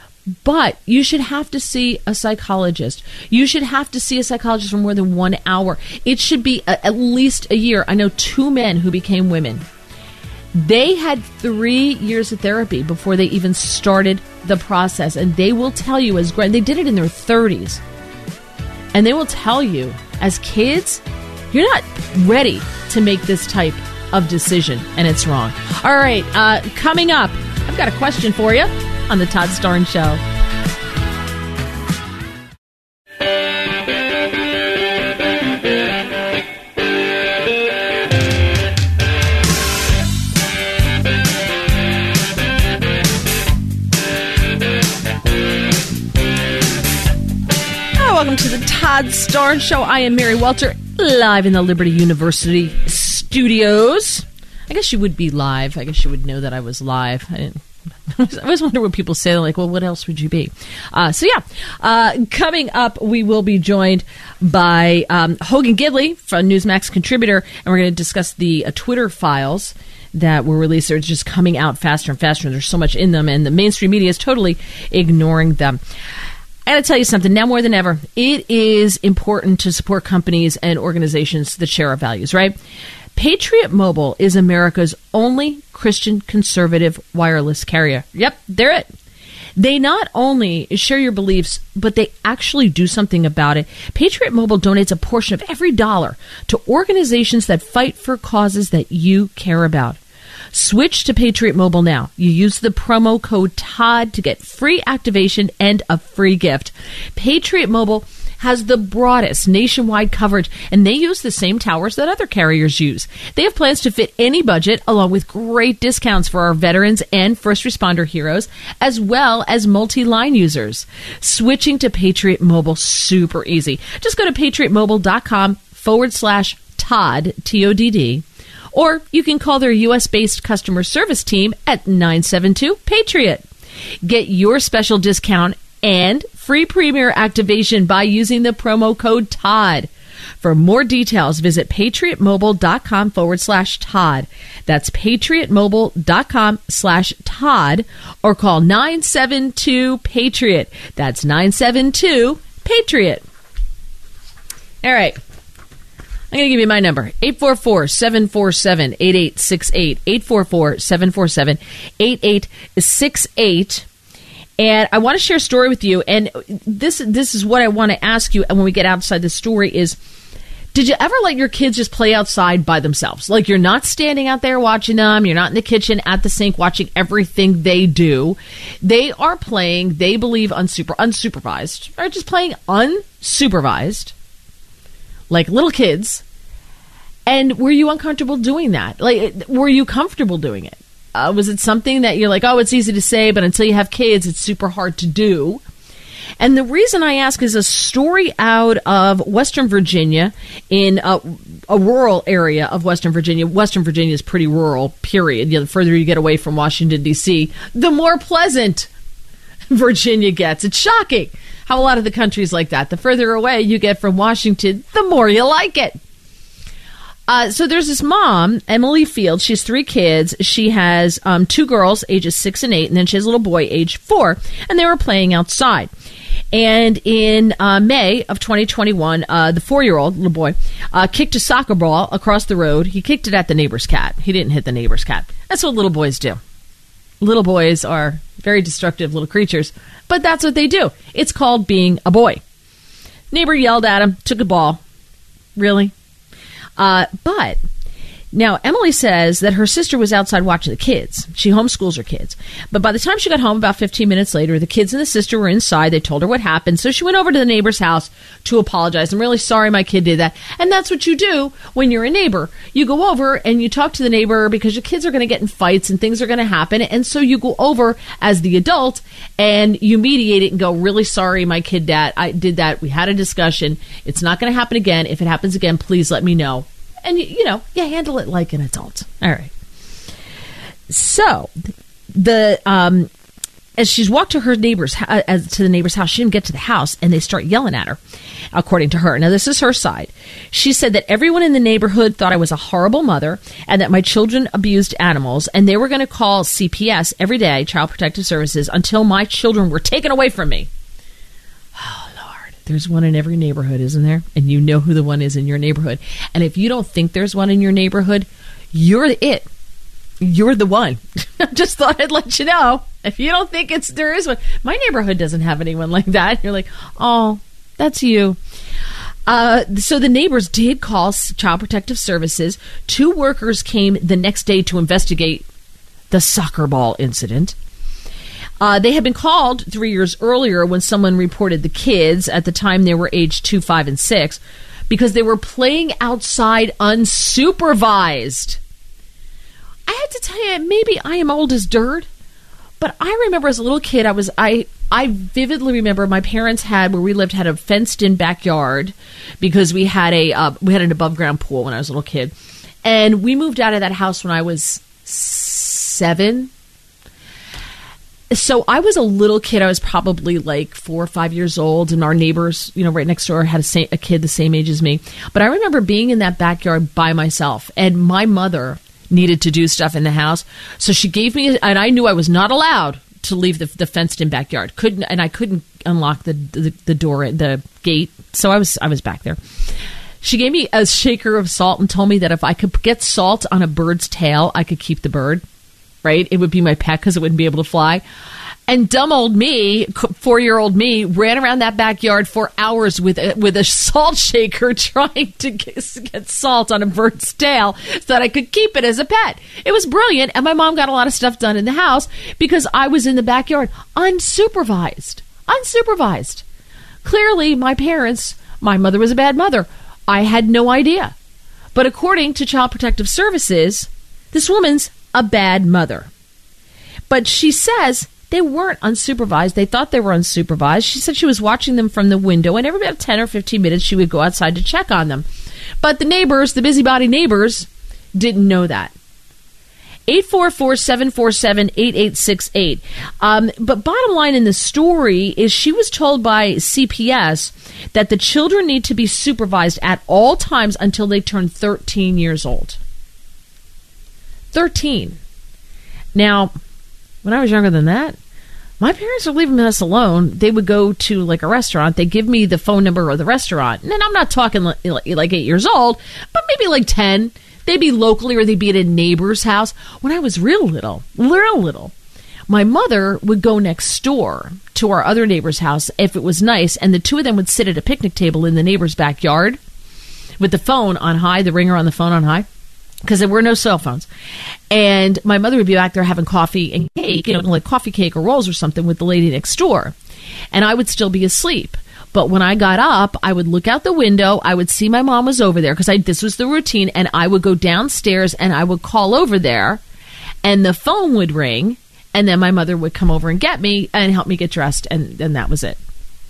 But you should have to see a psychologist. You should have to see a psychologist for more than one hour. It should be a, at least a year. I know two men who became women. They had three years of therapy before they even started the process. And they will tell you, as they did it in their thirties. And they will tell you, as kids, you're not ready to make this type of decision, and it's wrong. All right, uh, coming up, I've got a question for you on the Todd Starnes Show. Welcome to the Todd Starnes Show. I am Mary Welter, live in the Liberty University studios. I guess you would be live. I guess you would know that I was live. I didn't. I always wonder what people say. They're like, well, what else would you be? Uh, so, yeah, uh, coming up, we will be joined by um, Hogan Gidley, from Newsmax contributor, and we're going to discuss the uh, Twitter files that were released. They're just coming out faster and faster, and there's so much in them, and the mainstream media is totally ignoring them. I got to tell you something, now more than ever, it is important to support companies and organizations that share our values, right? Patriot Mobile is America's only Christian conservative wireless carrier. Yep, they're it. They not only share your beliefs, but they actually do something about it. Patriot Mobile donates a portion of every dollar to organizations that fight for causes that you care about. Switch to Patriot Mobile now. You use the promo code Todd to get free activation and a free gift. Patriot Mobile has the broadest nationwide coverage, and they use the same towers that other carriers use. They have plans to fit any budget, along with great discounts for our veterans and first responder heroes, as well as multi-line users. Switching to Patriot Mobile, super easy. Just go to patriotmobile.com forward slash Todd, T O D D. Or you can call their U S-based customer service team at nine seven two, PATRIOT. Get your special discount and free premier activation by using the promo code Todd. For more details, visit patriotmobile.com forward slash Todd. That's patriotmobile.com slash Todd, or call nine seven two, PATRIOT. That's nine seven two, PATRIOT. All right. I'm going to give you my number, eight four four, seven four seven, eight eight six eight, eight four four, seven four seven, eight eight six eight. And I want to share a story with you, and this this is what I want to ask you, and when we get outside the story is, did you ever let your kids just play outside by themselves? Like, you're not standing out there watching them, you're not in the kitchen at the sink watching everything they do. They are playing, they believe, unsuper, unsupervised, or just playing unsupervised, like little kids. And were you uncomfortable doing that? Like, were you comfortable doing it? Uh, was it something that you're like, oh, it's easy to say, but until you have kids, it's super hard to do? And the reason I ask is a story out of Western Virginia, in a, a rural area of Western Virginia. Western Virginia is pretty rural, period. You know, the further you get away from Washington, D C, the more pleasant Virginia gets. It's shocking how a lot of the country is like that. The further away you get from Washington, the more you like it. Uh, so there's this mom, Emily Field. She has three kids. She has um, two girls, ages six and eight, and then she has a little boy, age four. And they were playing outside. And in uh, May of twenty twenty-one, uh, the four-year-old little boy uh, kicked a soccer ball across the road. He kicked it at the neighbor's cat. He didn't hit the neighbor's cat. That's what little boys do. Little boys are very destructive little creatures, but that's what they do. It's called being a boy. Neighbor yelled at him, took a ball. Really? Uh, but now Emily says that her sister was outside watching the kids. She homeschools her kids. But by the time she got home, about fifteen minutes later, the kids and the sister were inside. They told her what happened. So she went over to the neighbor's house to apologize. I'm really sorry my kid did that. And that's what you do when you're a neighbor. You go over and you talk to the neighbor because your kids are going to get in fights and things are going to happen. And so you go over as the adult and you mediate it and go, really sorry my kid that I did that. We had a discussion. It's not going to happen again. If it happens again, please let me know. And, you, you know, you handle it like an adult. All right. So, the um, as she's walked to her neighbor's uh, as to the neighbor's house, she didn't get to the house, and they start yelling at her, according to her. Now, this is her side. She said that everyone in the neighborhood thought I was a horrible mother and that my children abused animals, and they were going to call C P S every day, Child Protective Services, until my children were taken away from me. There's one in every neighborhood, isn't there? And you know who the one is in your neighborhood. And if you don't think there's one in your neighborhood, you're it. You're the one. Just thought I'd let you know. If you don't think it's there is one. My neighborhood doesn't have anyone like that. You're like, oh, that's you. Uh, so the neighbors did call Child Protective Services. Two workers came the next day to investigate the soccer ball incident. Uh, they had been called three years earlier when someone reported the kids. At the time, they were aged two, five, and six because they were playing outside unsupervised. I had to tell you, maybe I am old as dirt, but I remember as a little kid, I was I I vividly remember my parents had where we lived had a fenced-in backyard because we had a uh, we had an above-ground pool when I was a little kid, and we moved out of that house when I was seven. So I was a little kid. I was probably like four or five years old, and our neighbors, you know, right next door had a, sa- a kid the same age as me. But I remember being in that backyard by myself, and my mother needed to do stuff in the house, so she gave me, and I knew I was not allowed to leave the, the fenced-in backyard. Couldn't, and I couldn't unlock the, the the door, the gate. So I was I was back there. She gave me a shaker of salt and told me that if I could get salt on a bird's tail, I could keep the bird. Right? It would be my pet because it wouldn't be able to fly. And dumb old me, four-year-old me, ran around that backyard for hours with a, with a salt shaker trying to get, get salt on a bird's tail so that I could keep it as a pet. It was brilliant, and my mom got a lot of stuff done in the house because I was in the backyard unsupervised. Unsupervised. Clearly, my parents, my mother was a bad mother. I had no idea. But according to Child Protective Services, this woman's a bad mother. But she says they weren't unsupervised. They thought they were unsupervised. She said she was watching them from the window, and every about ten or fifteen minutes she would go outside to check on them. But the neighbors, the busybody neighbors, didn't know that. eight four four, seven four seven, eight eight six eight. Um, but bottom line in the story is she was told by C P S that the children need to be supervised at all times until they turn thirteen years old. thirteen. Now, when I was younger than that, my parents were leaving us alone. They would go to like a restaurant. They'd give me the phone number of the restaurant. And I'm not talking like, like eight years old, but maybe like ten. They'd be locally or they'd be at a neighbor's house. When I was real little, real little, my mother would go next door to our other neighbor's house if it was nice, and the two of them would sit at a picnic table in the neighbor's backyard with the phone on high, the ringer on the phone on high, because there were no cell phones. And my mother would be back there having coffee and cake, you know, like coffee cake or rolls or something with the lady next door. And I would still be asleep. But when I got up, I would look out the window. I would see my mom was over there because this was the routine. And I would go downstairs and I would call over there. And the phone would ring. And then my mother would come over and get me and help me get dressed. And then that was it.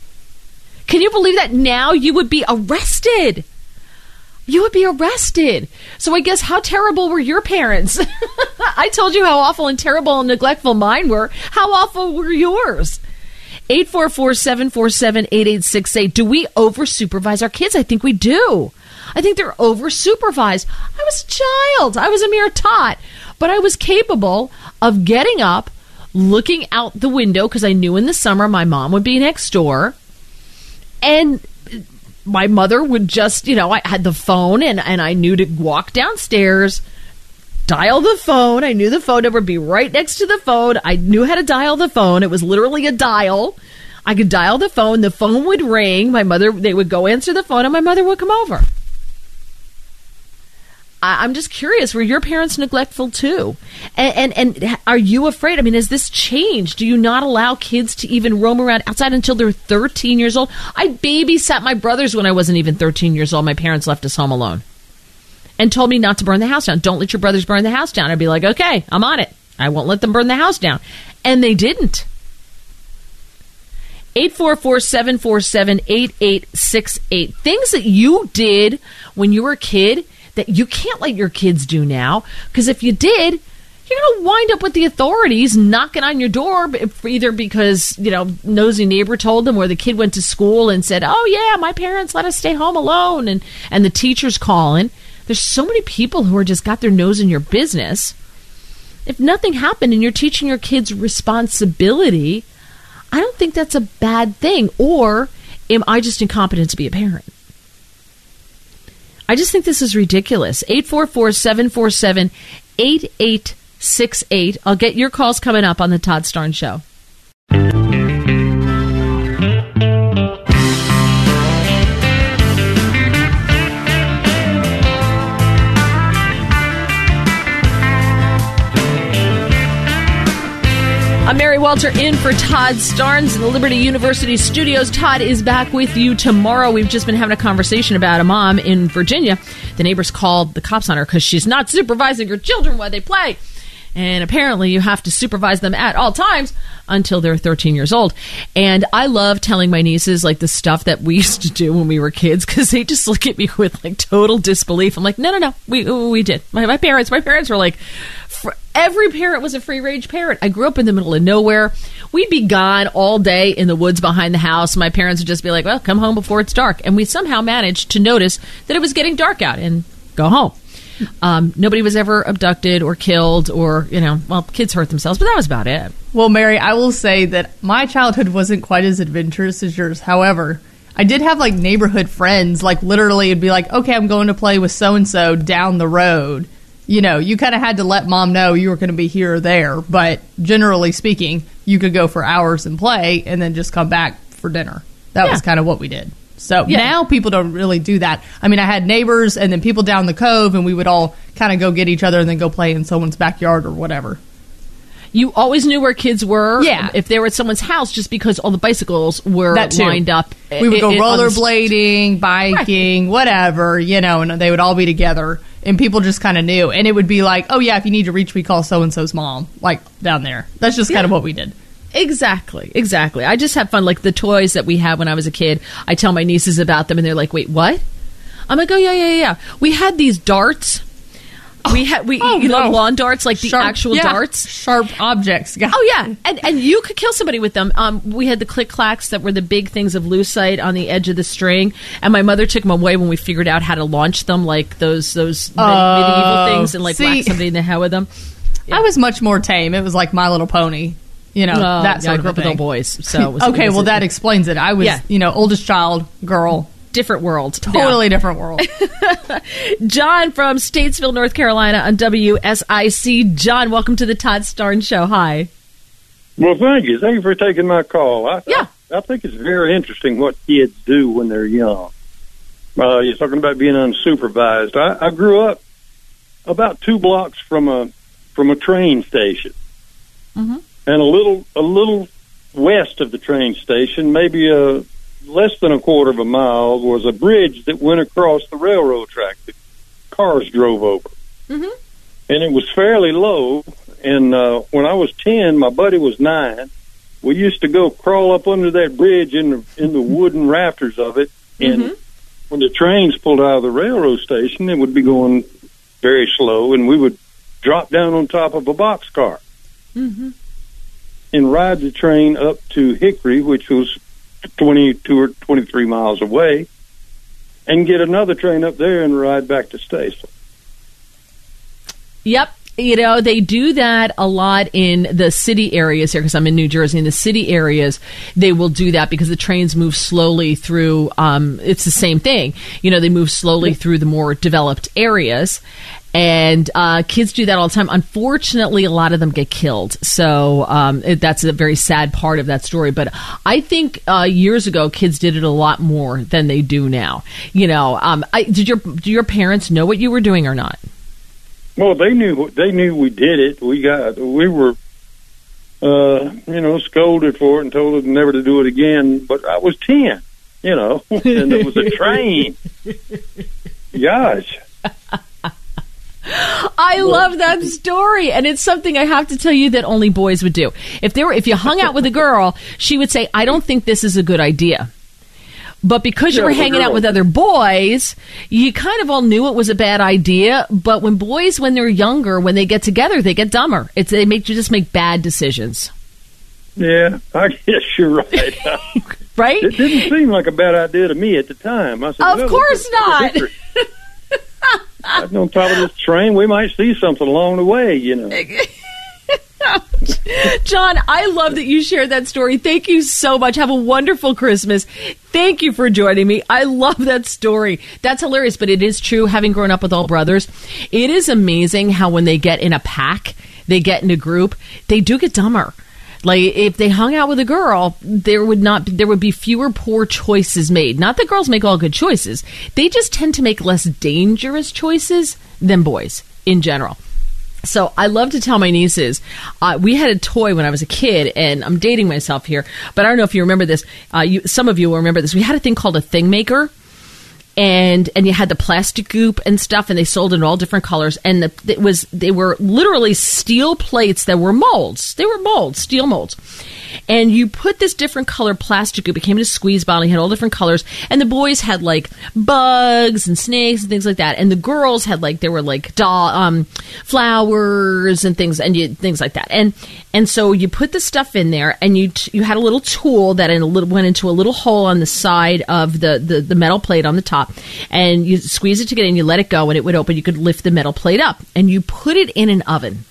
Can you believe that now you would be arrested? You would be arrested. So I guess how terrible were your parents? I told you how awful and terrible and neglectful mine were. How awful were yours? eight four four, seven four seven, eight eight six eight. Do we over-supervise our kids? I think we do. I think they're over-supervised. I was a child. I was a mere tot. But I was capable of getting up, looking out the window, because I knew in the summer my mom would be next door. And my mother would just, you know, I had the phone, and, and I knew to walk downstairs, dial the phone. I knew the phone number would be right next to the phone. I knew how to dial the phone. It was literally a dial. I could dial the phone. The phone would ring. My mother, they would go answer the phone, and my mother would come over. I, I'm just curious, were your parents neglectful too? And, and, and are you afraid? I mean, has this changed? Do you not allow kids to even roam around outside until they're thirteen years old? I babysat my brothers when I wasn't even thirteen years old. My parents left us home alone and told me not to burn the house down. Don't let your brothers burn the house down. I'd be like, okay, I'm on it. I won't let them burn the house down. And they didn't. eight four four, seven four seven, eight eight six eight. Things that you did when you were a kid that you can't let your kids do now. Because if you did, you're going to wind up with the authorities knocking on your door, either because, you know, nosy neighbor told them, or the kid went to school and said, oh, yeah, my parents let us stay home alone, and, and the teacher's calling. There's so many people who are just got their nose in your business. If nothing happened and you're teaching your kids responsibility, I don't think that's a bad thing. Or am I just incompetent to be a parent? I just think this is ridiculous. eight four four, seven four seven, eight eight six eight. I'll get your calls coming up on the Todd Starnes Show. I'm Mary Walter in for Todd Starnes in the Liberty University studios. Todd is back with you tomorrow. We've just been having a conversation about a mom in Virginia. The neighbors called the cops on her because she's not supervising her children while they play. And apparently you have to supervise them at all times until they're thirteen years old. And I love telling my nieces, like, the stuff that we used to do when we were kids, because they just look at me with, like, total disbelief. I'm like, no, no, no, we we did. My, my parents, my parents were like, fr- every parent was a free-range parent. I grew up in the middle of nowhere. We'd be gone all day in the woods behind the house. My parents would just be like, well, come home before it's dark. And we somehow managed to notice that it was getting dark out and go home. Um, nobody was ever abducted or killed or, you know, well, kids hurt themselves, but that was about it. Well, Mary, I will say that my childhood wasn't quite as adventurous as yours. However, I did have, like, neighborhood friends. Like, literally, it'd be like, okay, I'm going to play with so-and-so down the road. You know, you kind of had to let mom know you were going to be here or there. But generally speaking, you could go for hours and play and then just come back for dinner. That yeah. was kind of what we did. So yeah. Now people don't really do that. I mean, I had neighbors and then people down the cove, and we would all kind of go get each other and then go play in someone's backyard or whatever. You always knew where kids were, yeah. if they were at someone's house, just because all the bicycles were lined up. We would go rollerblading, biking, right. whatever, you know, and they would all be together. And people just kind of knew. And it would be like, oh, yeah, if you need to reach me, call so-and-so's mom, like down there. That's just kind yeah. of what we did. Exactly, exactly. I just have fun. Like the toys that we had when I was a kid, I tell my nieces about them, and they're like, wait, what? I'm like, oh, yeah, yeah, yeah. We had these darts. Oh, we had, we, oh, you know, no. lawn darts, like the sharp, actual yeah, darts. Sharp objects. Yeah. Oh, yeah. And and you could kill somebody with them. Um, we had the click-clacks that were the big things of lucite on the edge of the string. And my mother took them away when we figured out how to launch them, like those those uh, medieval things, and like see, whack somebody in the head with them. Yeah. I was much more tame. It was like My Little Pony. You know, uh, that yeah, sort I grew of up with thing. all boys. So it was, okay, it was well, a, that explains it. I was, yeah. you know, oldest child, girl. Different world. Totally yeah. different world. John from Statesville, North Carolina on W S I C. John, welcome to the Todd Starnes Show. Hi. Well, thank you. Thank you for taking my call. I, yeah. I, I think it's very interesting what kids do when they're young. Uh, you're talking about being unsupervised. I, I grew up about two blocks from a from a train station. Mm-hmm. And a little, a little west of the train station, maybe a less than a quarter of a mile, was a bridge that went across the railroad track that cars drove over. Mm-hmm. And it was fairly low. And uh, when I was ten, my buddy was nine, we used to go crawl up under that bridge in the in the wooden rafters of it, and Mm-hmm. when the trains pulled out of the railroad station, it would be going very slow, and we would drop down on top of a boxcar Mm-hmm. and ride the train up to Hickory, which was twenty-two or twenty-three miles away, and get another train up there and ride back to Statesville. Yep. You know, they do that a lot in the city areas here, because I'm in New Jersey. In the city areas, they will do that because the trains move slowly through. Um, it's the same thing. You know, they move slowly through the more developed areas. And uh, kids do that all the time. Unfortunately, a lot of them get killed. So um, it, that's a very sad part of that story. But I think uh, years ago, kids did it a lot more than they do now. You know, um, I, did your do your parents know what you were doing or not? Well, they knew they knew we did it. We got we were, uh, you know, scolded for it and told us never to do it again. But I was ten, you know, and it was a train. Gosh. I love that story, and it's something I have to tell you that only boys would do. If there were, if you hung out with a girl, she would say, "I don't think this is a good idea." But because you Yeah, were the hanging out girl. with other boys, you kind of all knew it was a bad idea. But when boys, when they're younger, when they get together, they get dumber. It's they make you just make bad decisions. Yeah, I guess you're right. Right? It didn't seem like a bad idea to me at the time. I said, Of well, course it's- not. it's Riding on top of this train, we might see something along the way, you know. John, I love that you shared that story. Thank you so much. Have a wonderful Christmas. Thank you for joining me. I love that story. That's hilarious, but it is true. Having grown up with all brothers, it is amazing how when they get in a pack, they get in a group, they do get dumber. Like if they hung out with a girl, there would not there would be fewer poor choices made. Not that girls make all good choices. They just tend to make less dangerous choices than boys in general. So I love to tell my nieces, uh, we had a toy when I was a kid, and I'm dating myself here, but I don't know if you remember this. Uh, you, some of you will remember this. We had a thing called a thing maker, and and you had the plastic goop and stuff, and they sold in all different colors. And the, it was they were literally steel plates that were molds. They were molds, steel molds. And you put this different color plastic goop. It came in a squeeze bottle. You had all different colors. And the boys had like bugs and snakes and things like that. And the girls had like, there were like doll, um, flowers and things and you, things like that. And and so you put the stuff in there, and you t- you had a little tool that in a little, went into a little hole on the side of the, the, the metal plate on the top. And you squeeze it to get in, you let it go, and it would open. You could lift the metal plate up. And you put it in an oven.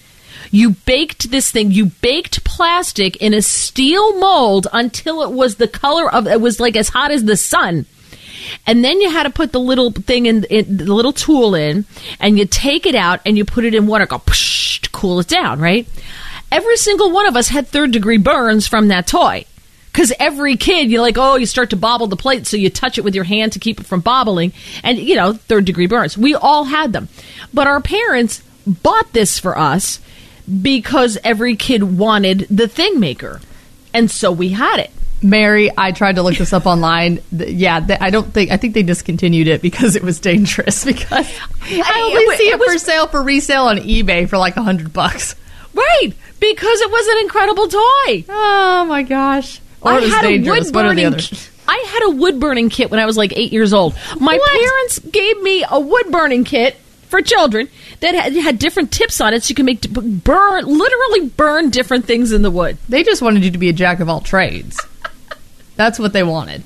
You baked this thing, you baked plastic in a steel mold until it was the color of, it was like as hot as the sun. And then you had to put the little thing in, in the little tool in, and you take it out and you put it in water, go psh, to cool it down, right? Every single one of us had third degree burns from that toy. Because every kid, you're like, oh, you start to bobble the plate, so you touch it with your hand to keep it from bobbling. And, you know, third degree burns. We all had them. But our parents bought this for us because every kid wanted the thing maker. And so we had it. Mary, I tried to look this up online. Th- Yeah, th- I don't think, I think they discontinued it because it was dangerous. Because I only it, see it it was, for sale for resale on eBay for like a hundred bucks. Right, because it was an incredible toy. Oh my gosh. Or I it was had dangerous. a wood One or the burning. other. I had a wood burning kit when I was like eight years old. My What? parents gave me a wood burning kit for children that had, had different tips on it, so you can make burn, literally burn different things in the wood. They just wanted you to be a jack of all trades. That's what they wanted.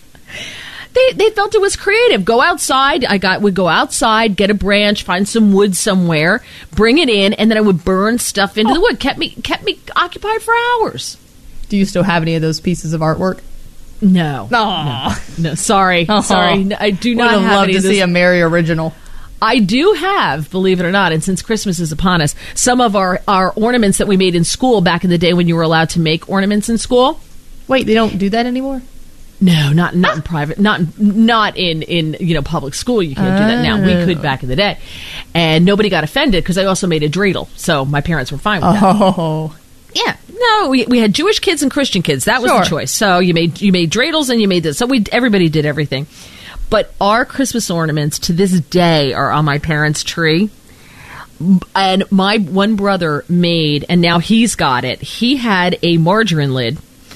They they felt it was creative. Go outside. I got would go outside, get a branch, find some wood somewhere, bring it in, and then I would burn stuff into Oh. the wood. Kept me kept me occupied for hours. Do you still have any of those pieces of artwork? No, Aww. no, sorry, Aw. sorry. No, I do Would not have have loved any to of those. see a Mary original. I do have, believe it or not, and since Christmas is upon us, some of our, our ornaments that we made in school back in the day when you were allowed to make ornaments in school. Wait, they don't do that anymore? No, not not in private, not not in, in you know public school. You can't do that now. We could back in the day, and nobody got offended because I also made a dreidel, so my parents were fine with that. Oh. Yeah, no, we we had Jewish kids and Christian kids. That was Sure. the choice. So you made you made dreidels and you made this. So we everybody did everything. But our Christmas ornaments to this day are on my parents' tree. And my one brother made, and now he's got it. He had a margarine lid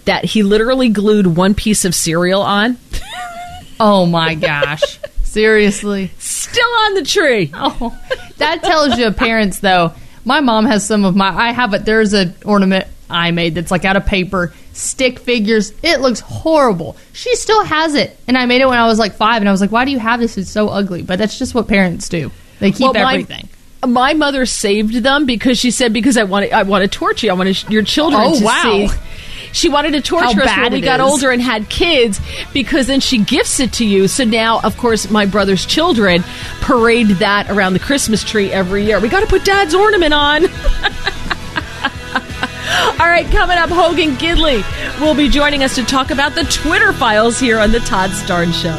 that he literally glued one piece of cereal on. Oh, my gosh. Seriously? Still on the tree. Oh, that tells you, parents, though. My mom has some of my, I have it, there's an ornament I made that's like out of paper, stick figures. It looks horrible. She still has it. And I made it when I was like five, and I was like, why do you have this? It's so ugly. But that's just what parents do. They keep well, my, everything. My mother saved them because she said, because I want to, I want to torture you. I want to, your children oh, to wow. see. She wanted to torture us when we got is. older and had kids, because then she gifts it to you. So now, of course, my brother's children parade that around the Christmas tree every year. We got to put Dad's ornament on. All right, coming up, Hogan Gidley will be joining us to talk about the Twitter files here on the Todd Starnes Show.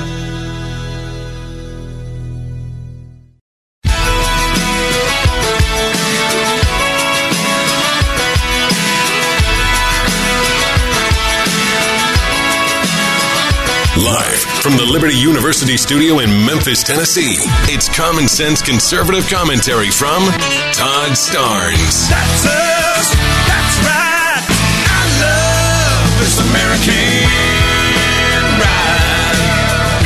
Live from the Liberty University studio in Memphis, Tennessee, it's Common Sense Conservative Commentary from Todd Starnes. That's us. That's right. I love this American ride.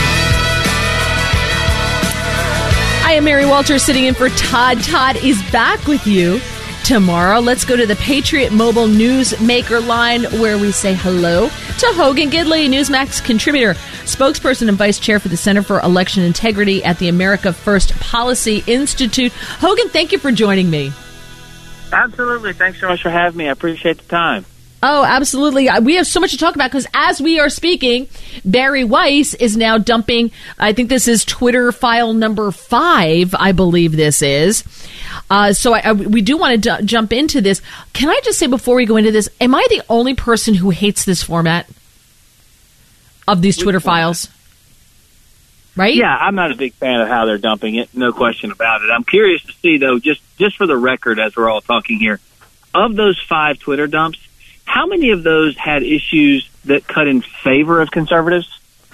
I am Mary Walters, sitting in for Todd. Todd is back with you tomorrow. Let's go to the Patriot Mobile Newsmaker line, where we say hello to Hogan Gidley, Newsmax contributor, spokesperson and vice chair for the Center for Election Integrity at the America First Policy Institute. Hogan, thank you for joining me. Absolutely. Thanks so much for having me. I appreciate the time. Oh, absolutely. We have so much to talk about because as we are speaking, Bari Weiss is now dumping, I think this is Twitter file number five, I believe this is. Uh, so I, I, we do want to d- jump into this. Can I just say before we go into this, am I the only person who hates this format of these Twitter files? Right? Yeah, I'm not a big fan of how they're dumping it. No question about it. I'm curious to see, though, just, just for the record, as we're all talking here, of those five Twitter dumps, how many of those had issues that cut in favor of conservatives?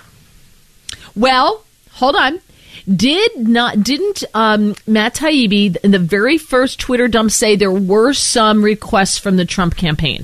Well, hold on. Did not didn't um, Matt Taibbi in the very first Twitter dump say there were some requests from the Trump campaign?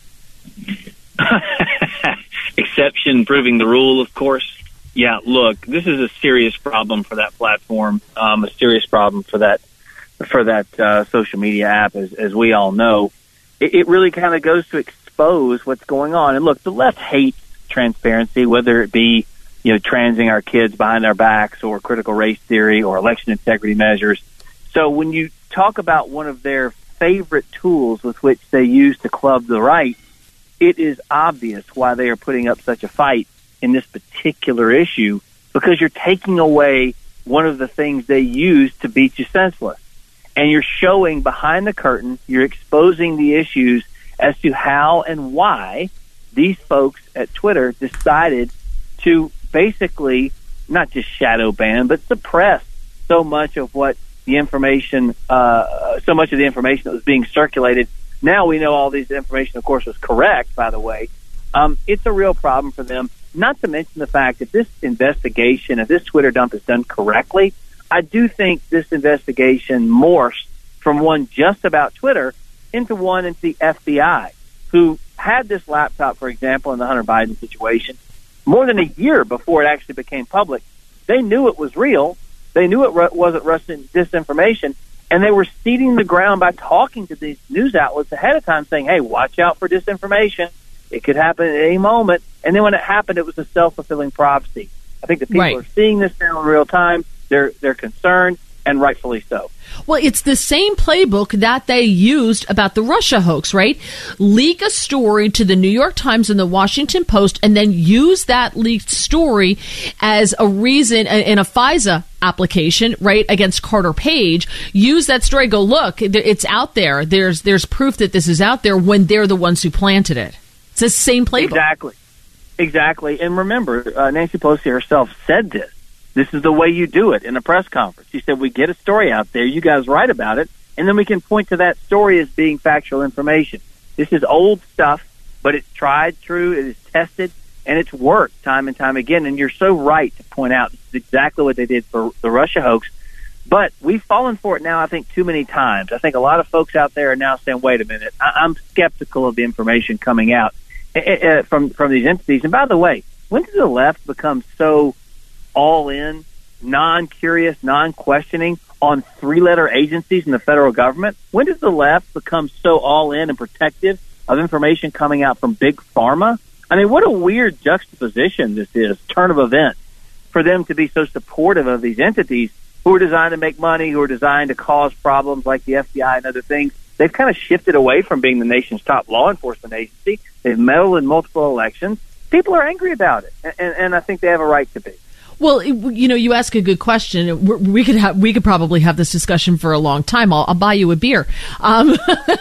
Exception proving the rule, of course. Yeah, look, this is a serious problem for that platform, um, a serious problem for that for that uh, social media app, as, as we all know. It, it really kind of goes to expose what's going on. And look, the left hates transparency, whether it be, you know, transing our kids behind our backs or critical race theory or election integrity measures. So when you talk about one of their favorite tools with which they use to club the right, it is obvious why they are putting up such a fight in this particular issue, because you're taking away one of the things they use to beat you senseless. And you're showing behind the curtain, you're exposing the issues as to how and why these folks at Twitter decided to basically not just shadow ban, but suppress so much of what the information, uh, so much of the information that was being circulated. Now we know all this information, of course, was correct, by the way. Um, it's a real problem for them, not to mention the fact that this investigation, if this Twitter dump is done correctly, I do think this investigation morphs from one just about Twitter into one into the F B I, who had this laptop, for example, in the Hunter Biden situation, more than a year before it actually became public. They knew it was real. They knew it ru- wasn't Russian disinformation, and they were seeding the ground by talking to these news outlets ahead of time, saying, hey, watch out for disinformation. It could happen at any moment. And then when it happened, it was a self-fulfilling prophecy. I think the people right. are seeing this now in real time. They're they're concerned, and rightfully so. Well, it's the same playbook that they used about the Russia hoax, right? Leak a story to the New York Times and the Washington Post, and then use that leaked story as a reason in a FISA application, right, against Carter Page. Use that story. Go, look, it's out there. There's there's proof that this is out there when they're the ones who planted it. It's the same playbook. Exactly. Exactly. And remember, uh, Nancy Pelosi herself said this. This is the way you do it in a press conference. She said, we get a story out there, you guys write about it, and then we can point to that story as being factual information. This is old stuff, but it's tried, true, it is tested, and it's worked time and time again. And you're so right to point out this is exactly what they did for the Russia hoax. But we've fallen for it now, I think, too many times. I think a lot of folks out there are now saying, wait a minute, I- I'm skeptical of the information coming out. uh, from from these entities. And by the way, when did the left become so all in, non-curious, non-questioning on three-letter agencies in the federal government? When does the left become so all in and protective of information coming out from big pharma? I mean, what a weird juxtaposition this is, turn of events, for them to be so supportive of these entities who are designed to make money, who are designed to cause problems like the F B I and other things. They've kind of shifted away from being the nation's top law enforcement agency. They've meddled in multiple elections. People are angry about it, and, and I think they have a right to be. Well, you know, you ask a good question. We're, we could have, we could probably have this discussion for a long time. I'll, I'll buy you a beer. Um,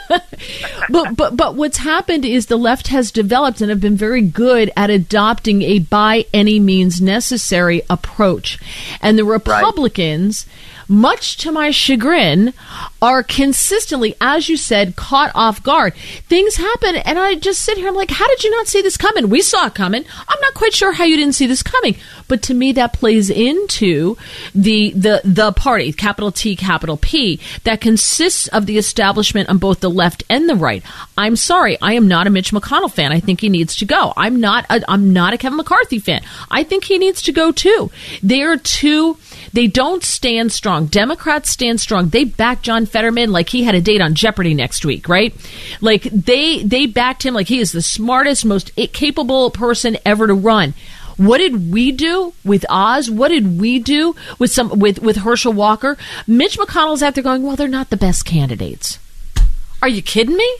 but, but, but what's happened is the left has developed and have been very good at adopting a by any means necessary approach. And the Republicans, right, much to my chagrin, are consistently, as you said, caught off guard. Things happen, and I just sit here, I'm like, how did you not see this coming? We saw it coming. I'm not quite sure how you didn't see this coming. But to me, that plays into the the the party, capital T, capital P, that consists of the establishment on both the left and the right. I'm sorry, I am not a Mitch McConnell fan. I think he needs to go. I'm not a, I'm not a Kevin McCarthy fan. I think he needs to go too. They are too, they don't stand strong. Democrats stand strong. They back John Fetterman like he had a date on Jeopardy next week, right? Like they they backed him like he is the smartest, most capable person ever to run. What did we do with Oz? What did we do with some with, with Herschel Walker? Mitch McConnell's out there going, well, they're not the best candidates. Are you kidding me?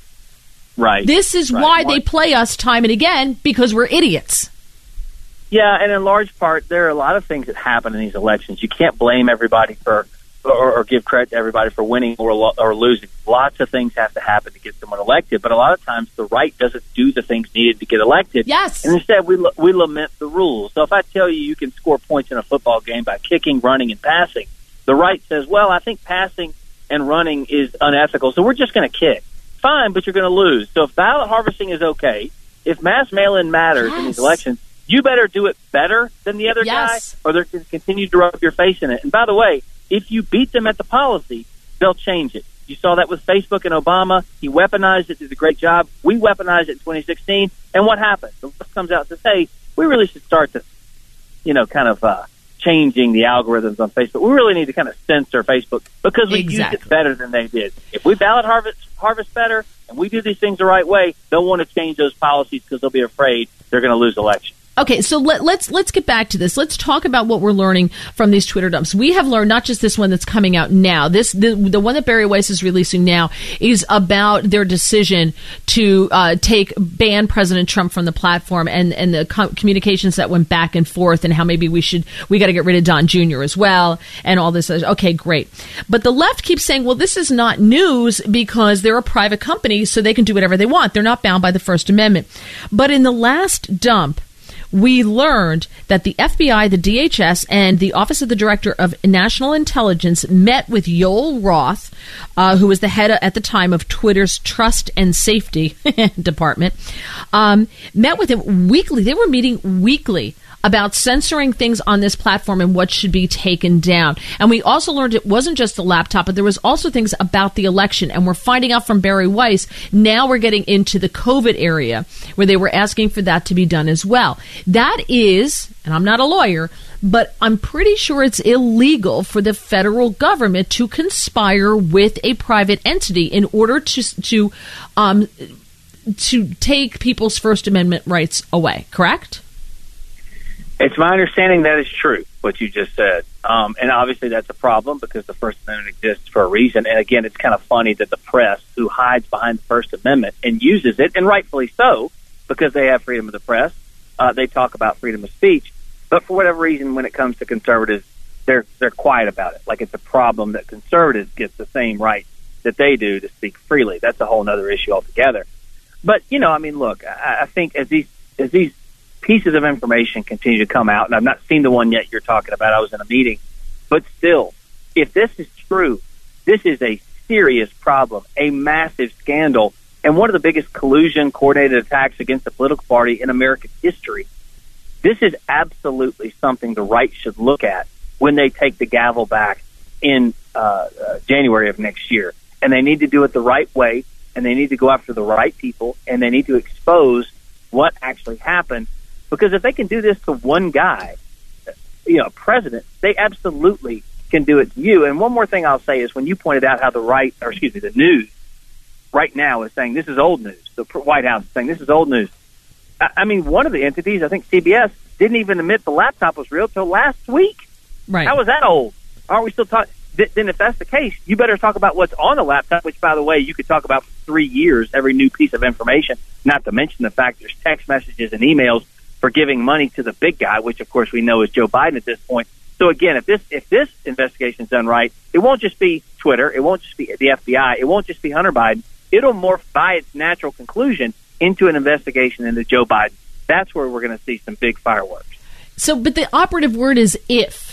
Right. This is right. why Why? they play us time and again, because we're idiots. Yeah, and in large part, there are a lot of things that happen in these elections. You can't blame everybody for, or, or give credit to everybody for winning or, lo- or losing. Lots of things have to happen to get someone elected, but a lot of times the right doesn't do the things needed to get elected. Yes. And instead, we l- we lament the rules. So if I tell you you can score points in a football game by kicking, running, and passing, the right says, well, I think passing and running is unethical, so we're just going to kick. Fine, but you're going to lose. So if ballot harvesting is okay, if mass mail-in matters yes. in these elections, you better do it better than the other yes. guy, or they're going to continue to rub your face in it. And by the way, if you beat them at the policy, they'll change it. You saw that with Facebook and Obama. He weaponized it, did a great job. We weaponized it in twenty sixteen. And what happened? The left comes out to say, we really should start to, you know, kind of uh, changing the algorithms on Facebook. We really need to kind of censor Facebook because we exactly. used it better than they did. If we ballot harvest, harvest better and we do these things the right way, they'll want to change those policies because they'll be afraid they're going to lose elections. Okay, so let, let's let's get back to this. Let's talk about what we're learning from these Twitter dumps. We have learned not just this one that's coming out now. This the, the one that Bari Weiss is releasing now is about their decision to uh, take ban President Trump from the platform and and the com- communications that went back and forth and how maybe we should we got to get rid of Don Junior as well and all this. Okay, great. But the left keeps saying, well, this is not news because they're a private company, so they can do whatever they want. They're not bound by the First Amendment. But in the last dump, we learned that the F B I, the D H S, and the Office of the Director of National Intelligence met with Yoel Roth, uh, who was the head at the time of Twitter's Trust and Safety Department, um, met with him weekly. They were meeting weekly about censoring things on this platform and what should be taken down. And we also learned it wasn't just the laptop, but there was also things about the election. And we're finding out from Bari Weiss, now we're getting into the COVID area where they were asking for that to be done as well. That is, and I'm not a lawyer, but I'm pretty sure it's illegal for the federal government to conspire with a private entity in order to to um, to take people's First Amendment rights away, correct? It's my understanding that is true, what you just said. Um, and obviously that's a problem because the First Amendment exists for a reason. And again, it's kind of funny that the press, who hides behind the First Amendment and uses it, and rightfully so, because they have freedom of the press, uh, they talk about freedom of speech. But for whatever reason, when it comes to conservatives, they're they're quiet about it. Like it's a problem that conservatives get the same rights that they do to speak freely. That's a whole other issue altogether. But, you know, I mean, look, I, I think as these as these pieces of information continue to come out, and I've not seen the one yet you're talking about. I was in a meeting. But still, if this is true, this is a serious problem, a massive scandal, and one of the biggest collusion coordinated attacks against a political party in American history. This is absolutely something the right should look at when they take the gavel back in uh, uh, January of next year. And they need to do it the right way, and they need to go after the right people, and they need to expose what actually happened. Because if they can do this to one guy, you know, president, they absolutely can do it to you. And one more thing I'll say is when you pointed out how the right, or excuse me, the news right now is saying this is old news. The White House is saying this is old news. I, I mean, one of the entities, I think C B S, didn't even admit the laptop was real till last week. Right. How is that old? Aren't we still talking? Th- then if that's the case, you better talk about what's on the laptop, which, by the way, you could talk about for three years, every new piece of information, not to mention the fact there's text messages and emails for giving money to the big guy, which, of course, we know is Joe Biden at this point. So, again, if this if this investigation is done right, it won't just be Twitter. It won't just be the F B I. It won't just be Hunter Biden. It'll morph by its natural conclusion into an investigation into Joe Biden. That's where we're going to see some big fireworks. So, but the operative word is if.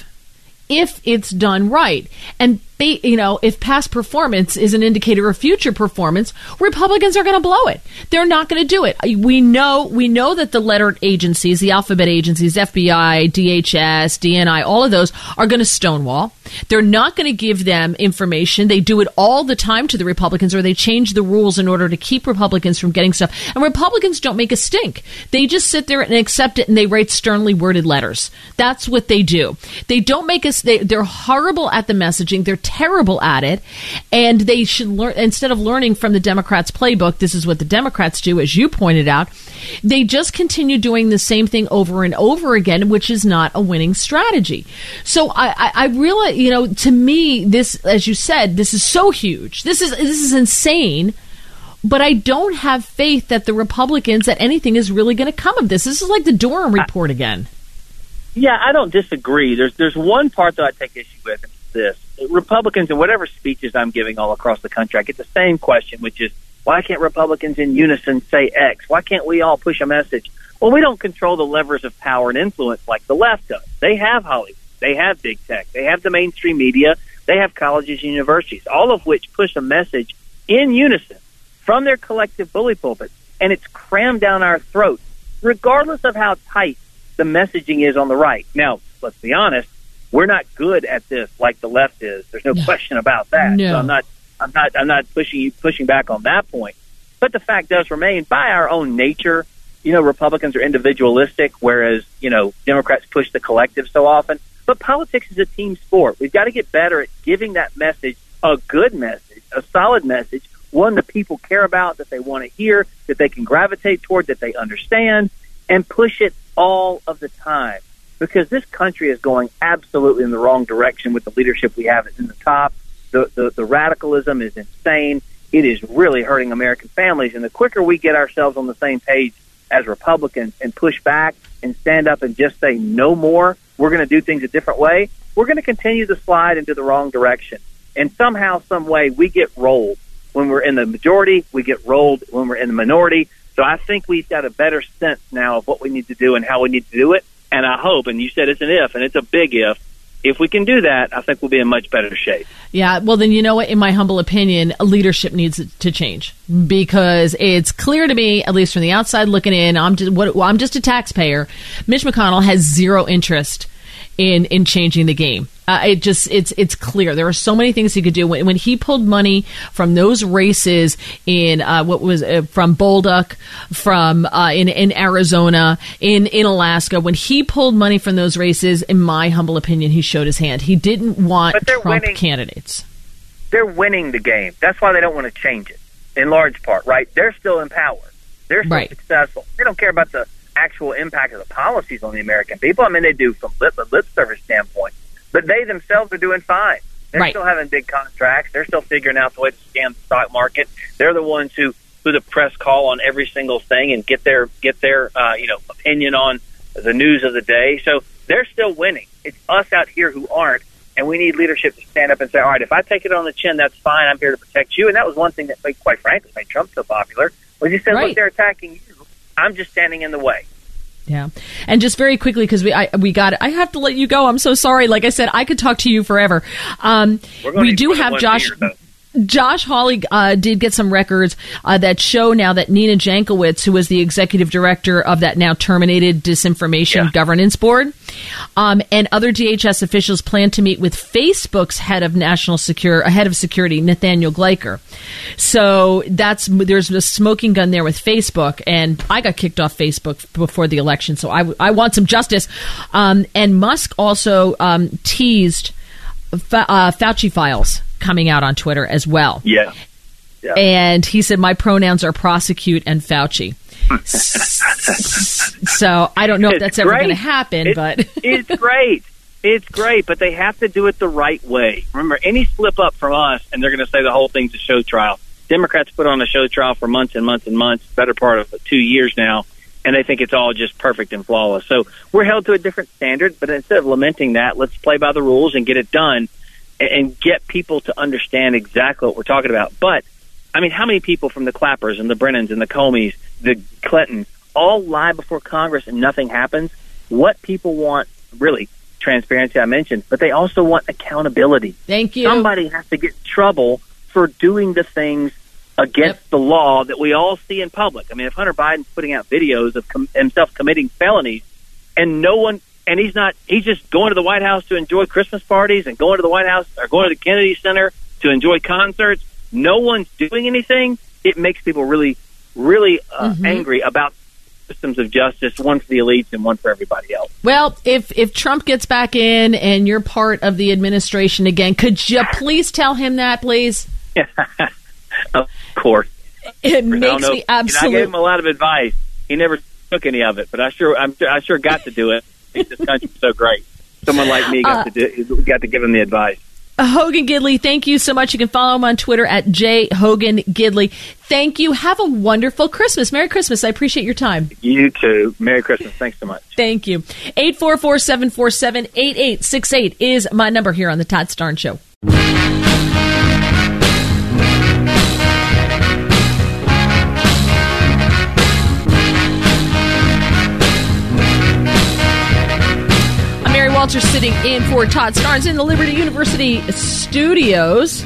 If it's done right. And, you know, if past performance is an indicator of future performance, Republicans are going to blow it. They're not going to do it. We know we know that the lettered agencies, the alphabet agencies, F B I, D H S, D N I, all of those are going to stonewall. They're not going to give them information. They do it all the time to the Republicans, or they change the rules in order to keep Republicans from getting stuff. And Republicans don't make a stink. They just sit there and accept it, and they write sternly worded letters. That's what they do. They don't make us. They, they're horrible at the messaging. They're terrible at it, and they should learn. Instead of learning from the Democrats' playbook, this is what the Democrats do, as you pointed out. They just continue doing the same thing over and over again, which is not a winning strategy. So I, I, I really, you know, to me, this, as you said, this is so huge. This is this is insane. But I don't have faith that the Republicans, that anything is really going to come of this. This is like the Durham report again. Yeah, I don't disagree. There's there's one part that I take issue with, and it's this. Republicans, in whatever speeches I'm giving all across the country, I get the same question, which is, why can't Republicans in unison say X? Why can't we all push a message? Well, we don't control the levers of power and influence like the left does. They have Hollywood. They have big tech. They have the mainstream media. They have colleges and universities, all of which push a message in unison from their collective bully pulpits, and it's crammed down our throats, regardless of how tight the messaging is on the right. Now, let's be honest, we're not good at this like the left is. There's no, no. question about that. No. So I'm not, I'm not, I'm not pushing pushing back on that point. But the fact does remain, by our own nature, you know, Republicans are individualistic, whereas you know Democrats push the collective so often. But politics is a team sport. We've got to get better at giving that message, a good message, a solid message, one that people care about, that they want to hear, that they can gravitate toward, that they understand, and push it all of the time. Because this country is going absolutely in the wrong direction with the leadership we have in the top. The, the, the radicalism is insane. It is really hurting American families. And the quicker we get ourselves on the same page as Republicans and push back and stand up and just say no more, we're going to do things a different way, we're going to continue to slide into the wrong direction. And somehow, some way, we get rolled. When we're in the majority, we get rolled when we're in the minority. So I think we've got a better sense now of what we need to do and how we need to do it. And I hope, and you said it's an if, and it's a big if, if we can do that, I think we'll be in much better shape. Yeah, well, then you know what? In my humble opinion, leadership needs to change, because it's clear to me, at least from the outside looking in, I'm just what well, I'm just a taxpayer. Mitch McConnell has zero interest in in changing the game. Uh, it just it's it's clear there are so many things he could do. When, when he pulled money from those races in uh, what was uh, from Bolduc, from uh, in in Arizona, in in Alaska, when he pulled money from those races, in my humble opinion, he showed his hand. He didn't want Trump winning. candidates. They're winning the game. That's why they don't want to change it. In large part, right? They're still in power. They're still right. successful. They don't care about the actual impact of the policies on the American people. I mean, they do from lip, lip service standpoint. But they themselves are doing fine. They're right. still having big contracts. They're still figuring out the way to scam the stock market. They're the ones who, who the press call on every single thing and get their get their uh, you know opinion on the news of the day. So they're still winning. It's us out here who aren't, and we need leadership to stand up and say, all right, if I take it on the chin, that's fine. I'm here to protect you. And that was one thing that, quite frankly, made Trump so popular, was he said, right. look, they're attacking you. I'm just standing in the way. Yeah. And just very quickly, because we I, we got it. I have to let you go. I'm so sorry. Like I said, I could talk to you forever. Um, we do have Josh. Year, Josh Hawley uh, did get some records uh, that show now that Nina Jankowicz, who was the executive director of that now terminated Disinformation yeah. Governance Board, um, and other D H S officials plan to meet with Facebook's head of national secure, head of security, Nathaniel Gleicher. So that's there's a smoking gun there with Facebook, and I got kicked off Facebook before the election, so I, I want some justice. Um, and Musk also um, teased Fa- uh, Fauci files coming out on Twitter as well. Yeah. yeah. And he said, my pronouns are prosecute and Fauci. So I don't know if that's it's ever great. going to happen, it's, but it's great. It's great, but they have to do it the right way. Remember, any slip up from us, and they're going to say the whole thing's a show trial. Democrats put on a show trial for months and months and months, better part of two years now, and they think it's all just perfect and flawless. So we're held to a different standard, but instead of lamenting that, let's play by the rules and get it done and get people to understand exactly what we're talking about. But, I mean, how many people from the Clappers and the Brennans and the Comeys, the Clintons, all lie before Congress and nothing happens? What people want, really, transparency I mentioned, but they also want accountability. Thank you. Somebody has to get in trouble for doing the things against yep. the law that we all see in public. I mean, if Hunter Biden's putting out videos of com- himself committing felonies and no one, and he's not, he's just going to the White House to enjoy Christmas parties and going to the White House or going to the Kennedy Center to enjoy concerts, no one's doing anything, it makes people really, really uh, mm-hmm. angry about systems of justice, one for the elites and one for everybody else. Well, if if Trump gets back in and you're part of the administration again, could you please tell him that, please? Of course. It makes me absolutely... I gave him a lot of advice. He never took any of it, but I sure I'm, I sure got to do it. This country's so great. Someone like me got, uh, to do, got to give him the advice. Hogan Gidley, thank you so much. You can follow him on Twitter at J Hogan Gidley. Thank you. Have a wonderful Christmas. Merry Christmas. I appreciate your time. You too. Merry Christmas. Thanks so much. Thank you. eight four four, seven four seven, eight eight six eight is my number here on the Todd Starnes Show. Walter sitting in for Todd Starnes in the Liberty University studios.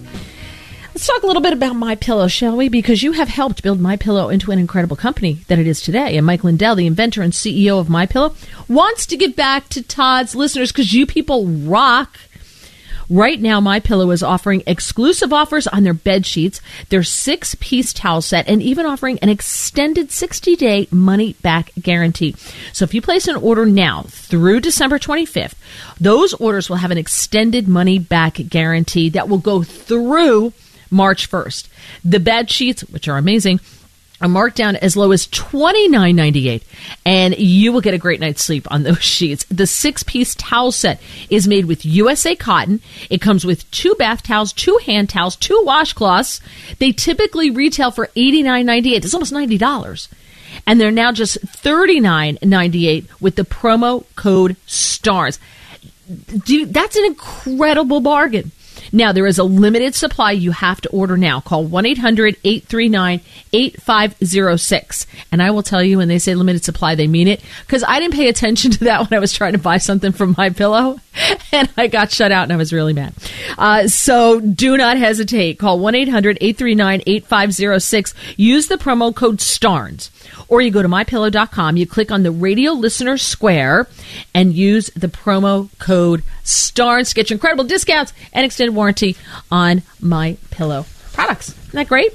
Let's talk a little bit about MyPillow, shall we? Because you have helped build MyPillow into an incredible company that it is today. And Mike Lindell, the inventor and C E O of MyPillow, wants to give back to Todd's listeners because you people rock. Right now, MyPillow is offering exclusive offers on their bed sheets, their six-piece towel set, and even offering an extended sixty-day money-back guarantee. So if you place an order now through December twenty-fifth, those orders will have an extended money-back guarantee that will go through March first. The bed sheets, which are amazing, are marked down as low as twenty-nine ninety-eight, and you will get a great night's sleep on those sheets. The six-piece towel set is made with U S A cotton. It comes with two bath towels, two hand towels, two washcloths. They typically retail for eighty-nine ninety-eight. It's almost ninety dollars. And they're now just thirty-nine ninety-eight with the promo code STARS. Dude, that's an incredible bargain. Now, there is a limited supply. You have to order now. Call one eight hundred, eight three nine, eight five zero six. And I will tell you, when they say limited supply, they mean it. Because I didn't pay attention to that when I was trying to buy something from MyPillow. And I got shut out and I was really mad. Uh, so do not hesitate. Call one eight hundred, eight three nine, eight five zero six. Use the promo code STARNS. Or you go to my pillow dot com, you click on the radio listener square, and use the promo code STARNS to get your incredible discounts and extended warranty on MyPillow products. Isn't that great?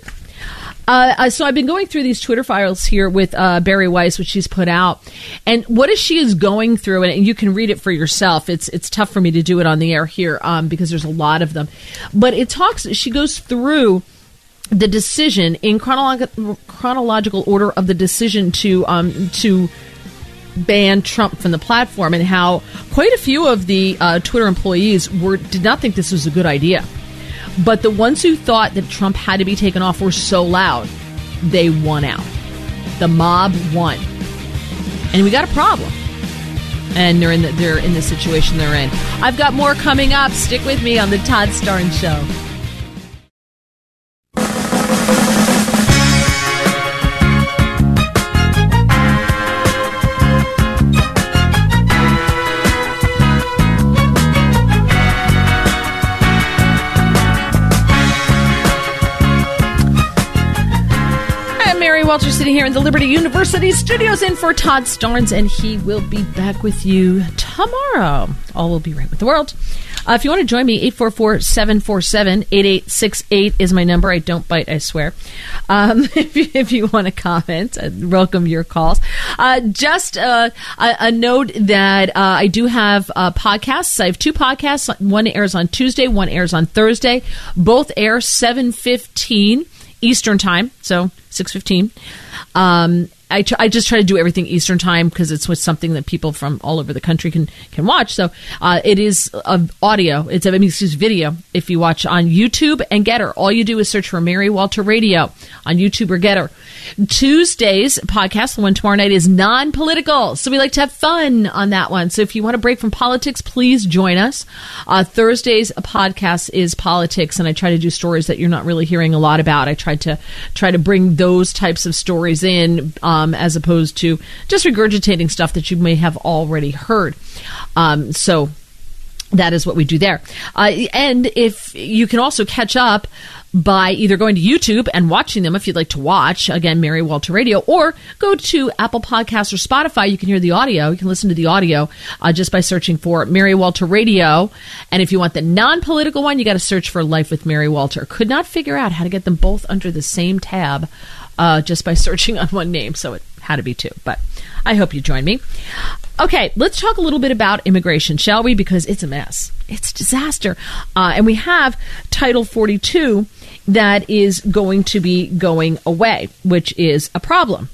Uh, so I've been going through these Twitter files here with uh, Bari Weiss, which she's put out. And what is she is going through, and you can read it for yourself. It's it's tough for me to do it on the air here um, because there's a lot of them. But it talks, she goes through the decision in chronolog- chronological order of the decision to um, to ban Trump from the platform, and how quite a few of the uh, Twitter employees were did not think this was a good idea. But the ones who thought that Trump had to be taken off were so loud, they won out. The mob won, and we got a problem. And they're in the, they're in the situation they're in. I've got more coming up. Stick with me on the Todd Starnes Show. Mary Walter sitting here in the Liberty University studios in for Todd Starnes, and he will be back with you tomorrow. All will be right with the world. Uh, if you want to join me, eight four four, seven four seven, eight eight six eight is my number. I don't bite, I swear. Um, if, you, if you want to comment, I welcome your calls. Uh, just uh, a, a note that uh, I do have uh, podcasts. I have two podcasts. One airs on Tuesday, one airs on Thursday. Both air seven fifteen Eastern Time, so six fifteen. Um, I, tr- I just try to do everything Eastern Time because it's with something that people from all over the country can, can watch. So uh, it is uh, audio. It's I mean, excuse video. If you watch on YouTube and Getter, all you do is search for Mary Walter Radio on YouTube or Getter. Tuesday's podcast, the one tomorrow night, is non-political. So we like to have fun on that one. So if you want to break from politics, please join us. Uh, Thursday's podcast is politics, and I try to do stories that you're not really hearing a lot about. I try to try to bring those types of stories in um, as opposed to just regurgitating stuff that you may have already heard. Um, so that is what we do there. Uh, and if you can also catch up by either going to YouTube and watching them if you'd like to watch, again, Mary Walter Radio, or go to Apple Podcasts or Spotify. You can hear the audio. You can listen to the audio uh, just by searching for Mary Walter Radio. And if you want the non-political one, you got to search for Life with Mary Walter. Could not figure out how to get them both under the same tab uh, just by searching on one name, so it had to be two. But I hope you join me. Okay, let's talk a little bit about immigration, shall we? Because it's a mess. It's a disaster. Uh, and we have Title forty-two that is going to be going away, which is a problem.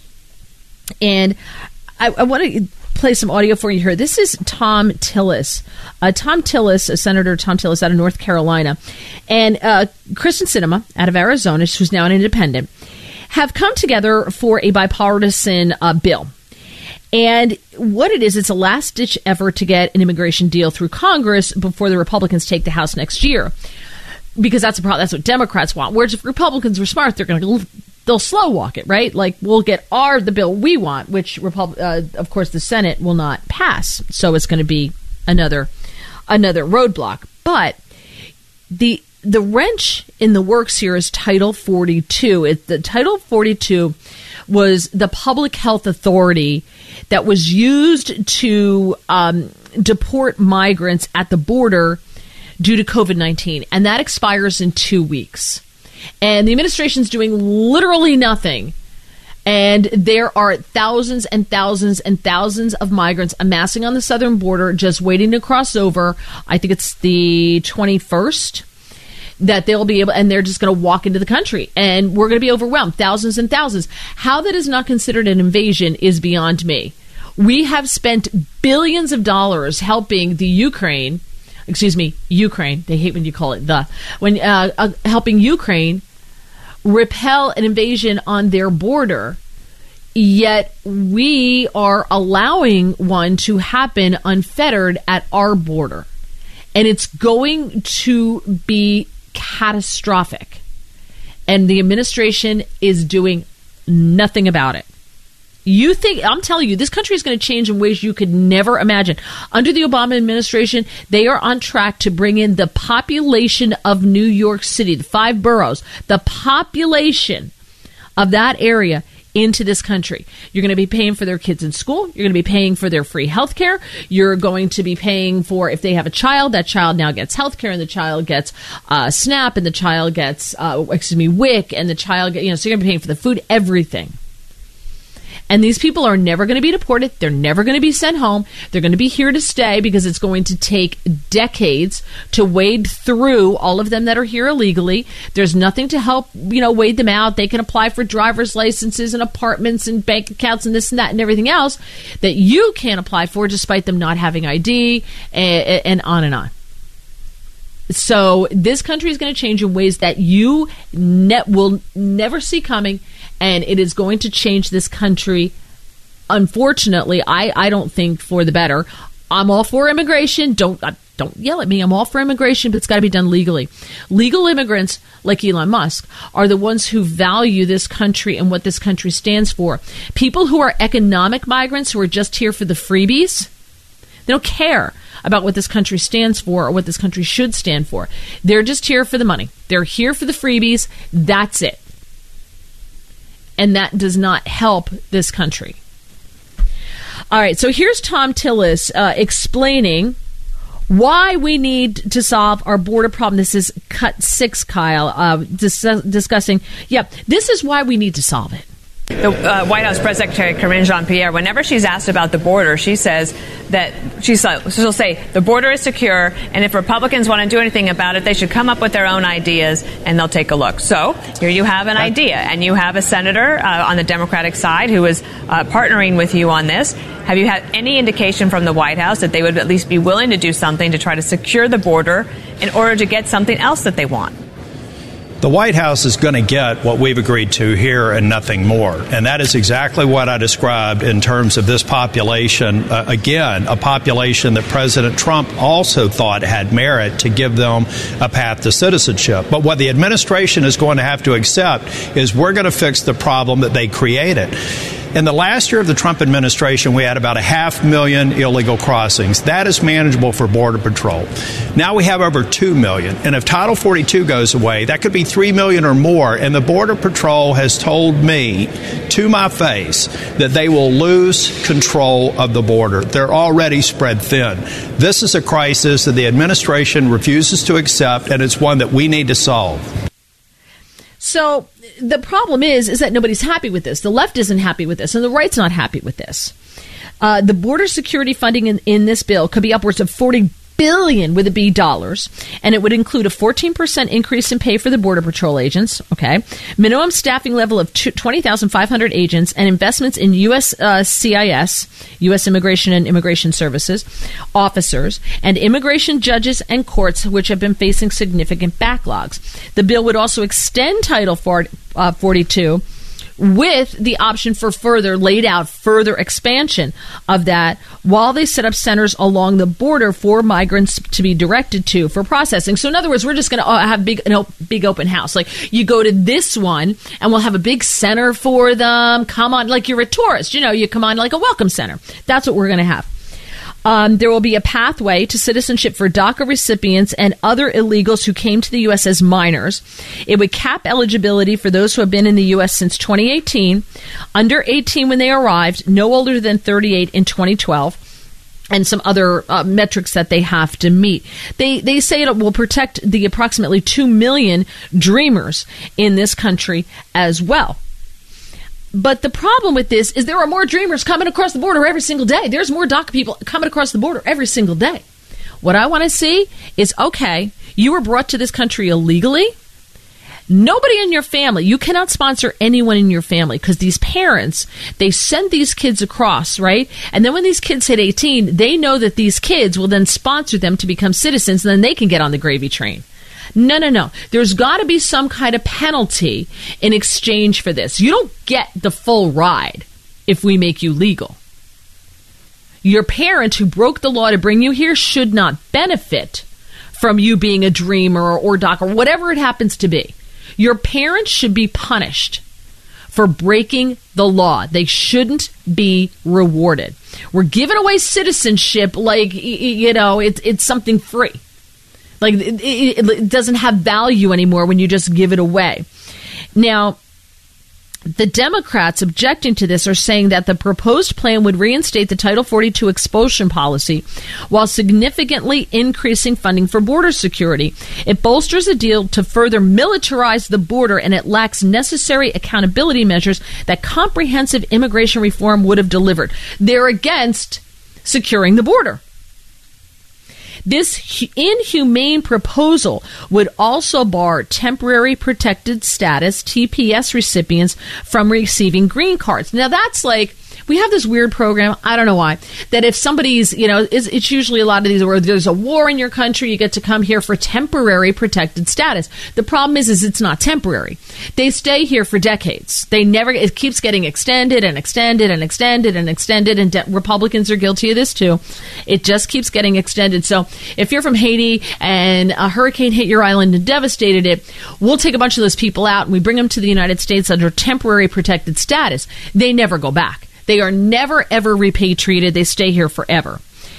And I, I want to play some audio for you here. This is Thom Tillis. Uh, Thom Tillis, uh, Senator Thom Tillis out of North Carolina, and uh, Kristen Sinema out of Arizona, who's now an independent, have come together for a bipartisan uh, bill. And what it is, it's a last-ditch effort to get an immigration deal through Congress before the Republicans take the House next year. Because that's a problem. That's what Democrats want. Whereas if Republicans were smart, they're going to they'll slow walk it, right? Like we'll get our the bill we want, which Repub- uh, of course the Senate will not pass. So it's going to be another another roadblock. But the the wrench in the works here is Title forty-two. It, the Title forty-two was the public health authority that was used to um, deport migrants at the border due to COVID nineteen, and that expires in two weeks. And the administration's doing literally nothing. And there are thousands and thousands and thousands of migrants amassing on the southern border just waiting to cross over. I think it's the twenty-first that they'll be able, and they're just going to walk into the country. And we're going to be overwhelmed, thousands and thousands. How that is not considered an invasion is beyond me. We have spent billions of dollars helping the Ukraine Excuse me, Ukraine. They hate when you call it the. When uh, uh, helping Ukraine repel an invasion on their border, yet we are allowing one to happen unfettered at our border. And it's going to be catastrophic. And the administration is doing nothing about it. You think, I'm telling you, this country is going to change in ways you could never imagine. Under the Obama administration, they are on track to bring in the population of New York City, the five boroughs, the population of that area into this country. You're going to be paying for their kids in school. You're going to be paying for their free health care. You're going to be paying for, if they have a child, that child now gets health care, and the child gets uh, SNAP, and the child gets, uh, excuse me, W I C, and the child, get, you know, so you're going to be paying for the food, everything. And these people are never going to be deported. They're never going to be sent home. They're going to be here to stay because it's going to take decades to wade through all of them that are here illegally. There's nothing to help, you know, wade them out. They can apply for driver's licenses and apartments and bank accounts and this and that and everything else that you can't apply for despite them not having I D, and, and on and on. So this country is going to change in ways that you ne- will never see coming, and it is going to change this country. Unfortunately, I, I don't think for the better. I'm all for immigration. Don't uh, don't yell at me. I'm all for immigration, but it's got to be done legally. Legal immigrants like Elon Musk are the ones who value this country and what this country stands for. People who are economic migrants who are just here for the freebies, they don't care about what this country stands for or what this country should stand for. They're just here for the money. They're here for the freebies. That's it. and that does not help this country. All right, so here's Thom Tillis uh, explaining why we need to solve our border problem. This is cut six, Kyle, uh, dis- discussing, yeah, this is why we need to solve it. The uh, White House Press Secretary Karine Jean-Pierre, whenever she's asked about the border, she says that she's, she'll say the border is secure, and if Republicans want to do anything about it, they should come up with their own ideas, and they'll take a look. So here you have an idea, and you have a senator uh, on the Democratic side who is uh, partnering with you on this. Have you had any indication from the White House that they would at least be willing to do something to try to secure the border in order to get something else that they want? The White House is going to get what we've agreed to here and nothing more. And that is exactly what I described in terms of this population. Uh, again, a population that President Trump also thought had merit to give them a path to citizenship. But what the administration is going to have to accept is we're going to fix the problem that they created. In the last year of the Trump administration, we had about a half million illegal crossings. That is manageable for Border Patrol. Now we have over two million. And if Title forty-two goes away, that could be three million or more. And the Border Patrol has told me to my face that they will lose control of the border. They're already spread thin. This is a crisis that the administration refuses to accept, and it's one that we need to solve. So the problem is, is that nobody's happy with this. The left isn't happy with this, and the right's not happy with this. Uh, the border security funding in, in this bill could be upwards of forty billion with a B dollars, and it would include a fourteen percent increase in pay for the Border Patrol agents, okay, minimum staffing level of twenty thousand five hundred agents, and investments in U S uh, C I S, U S Immigration and Immigration Services, officers, and immigration judges and courts, which have been facing significant backlogs. The bill would also extend Title forty-two with the option for further, laid out further expansion of that while they set up centers along the border for migrants to be directed to for processing. So in other words, we're just going to have big, an op- big open house. Like you go to this one and we'll have a big center for them. Come on, like you're a tourist, you know, you come on like a welcome center. That's what we're going to have. Um, there will be a pathway to citizenship for DACA recipients and other illegals who came to the U S as minors. It would cap eligibility for those who have been in the U S since twenty eighteen, under eighteen when they arrived, no older than thirty-eight in twenty twelve, and some other uh, metrics that they have to meet. They they say it will protect the approximately two million dreamers in this country as well. But the problem with this is there are more dreamers coming across the border every single day. There's more DACA people coming across the border every single day. What I want to see is, okay, you were brought to this country illegally. Nobody in your family, you cannot sponsor anyone in your family because these parents, they send these kids across, right? And then when these kids hit eighteen, they know that these kids will then sponsor them to become citizens, and then they can get on the gravy train. No, no, no. There's got to be some kind of penalty in exchange for this. You don't get the full ride if we make you legal. Your parent who broke the law to bring you here should not benefit from you being a dreamer or, or DACA or whatever it happens to be. Your parents should be punished for breaking the law. They shouldn't be rewarded. We're giving away citizenship like, you know, it's it's something free. Like, it, it, it doesn't have value anymore when you just give it away. Now, the Democrats objecting to this are saying that the proposed plan would reinstate the Title forty-two expulsion policy while significantly increasing funding for border security. It bolsters a deal to further militarize the border, and it lacks necessary accountability measures that comprehensive immigration reform would have delivered. They're against securing the border. This inhumane proposal would also bar temporary protected status, T P S recipients from receiving green cards. Now, that's like, we have this weird program, I don't know why, that if somebody's, you know, it's, it's usually a lot of these where there's a war in your country, you get to come here for temporary protected status. The problem is, is it's not temporary. They stay here for decades. They never, it keeps getting extended and extended and extended and extended, and de- Republicans are guilty of this too. It just keeps getting extended. So if you're from Haiti and a hurricane hit your island and devastated it, we'll take a bunch of those people out and we bring them to the United States under temporary protected status. They never go back. They are never, ever repatriated. They stay here forever.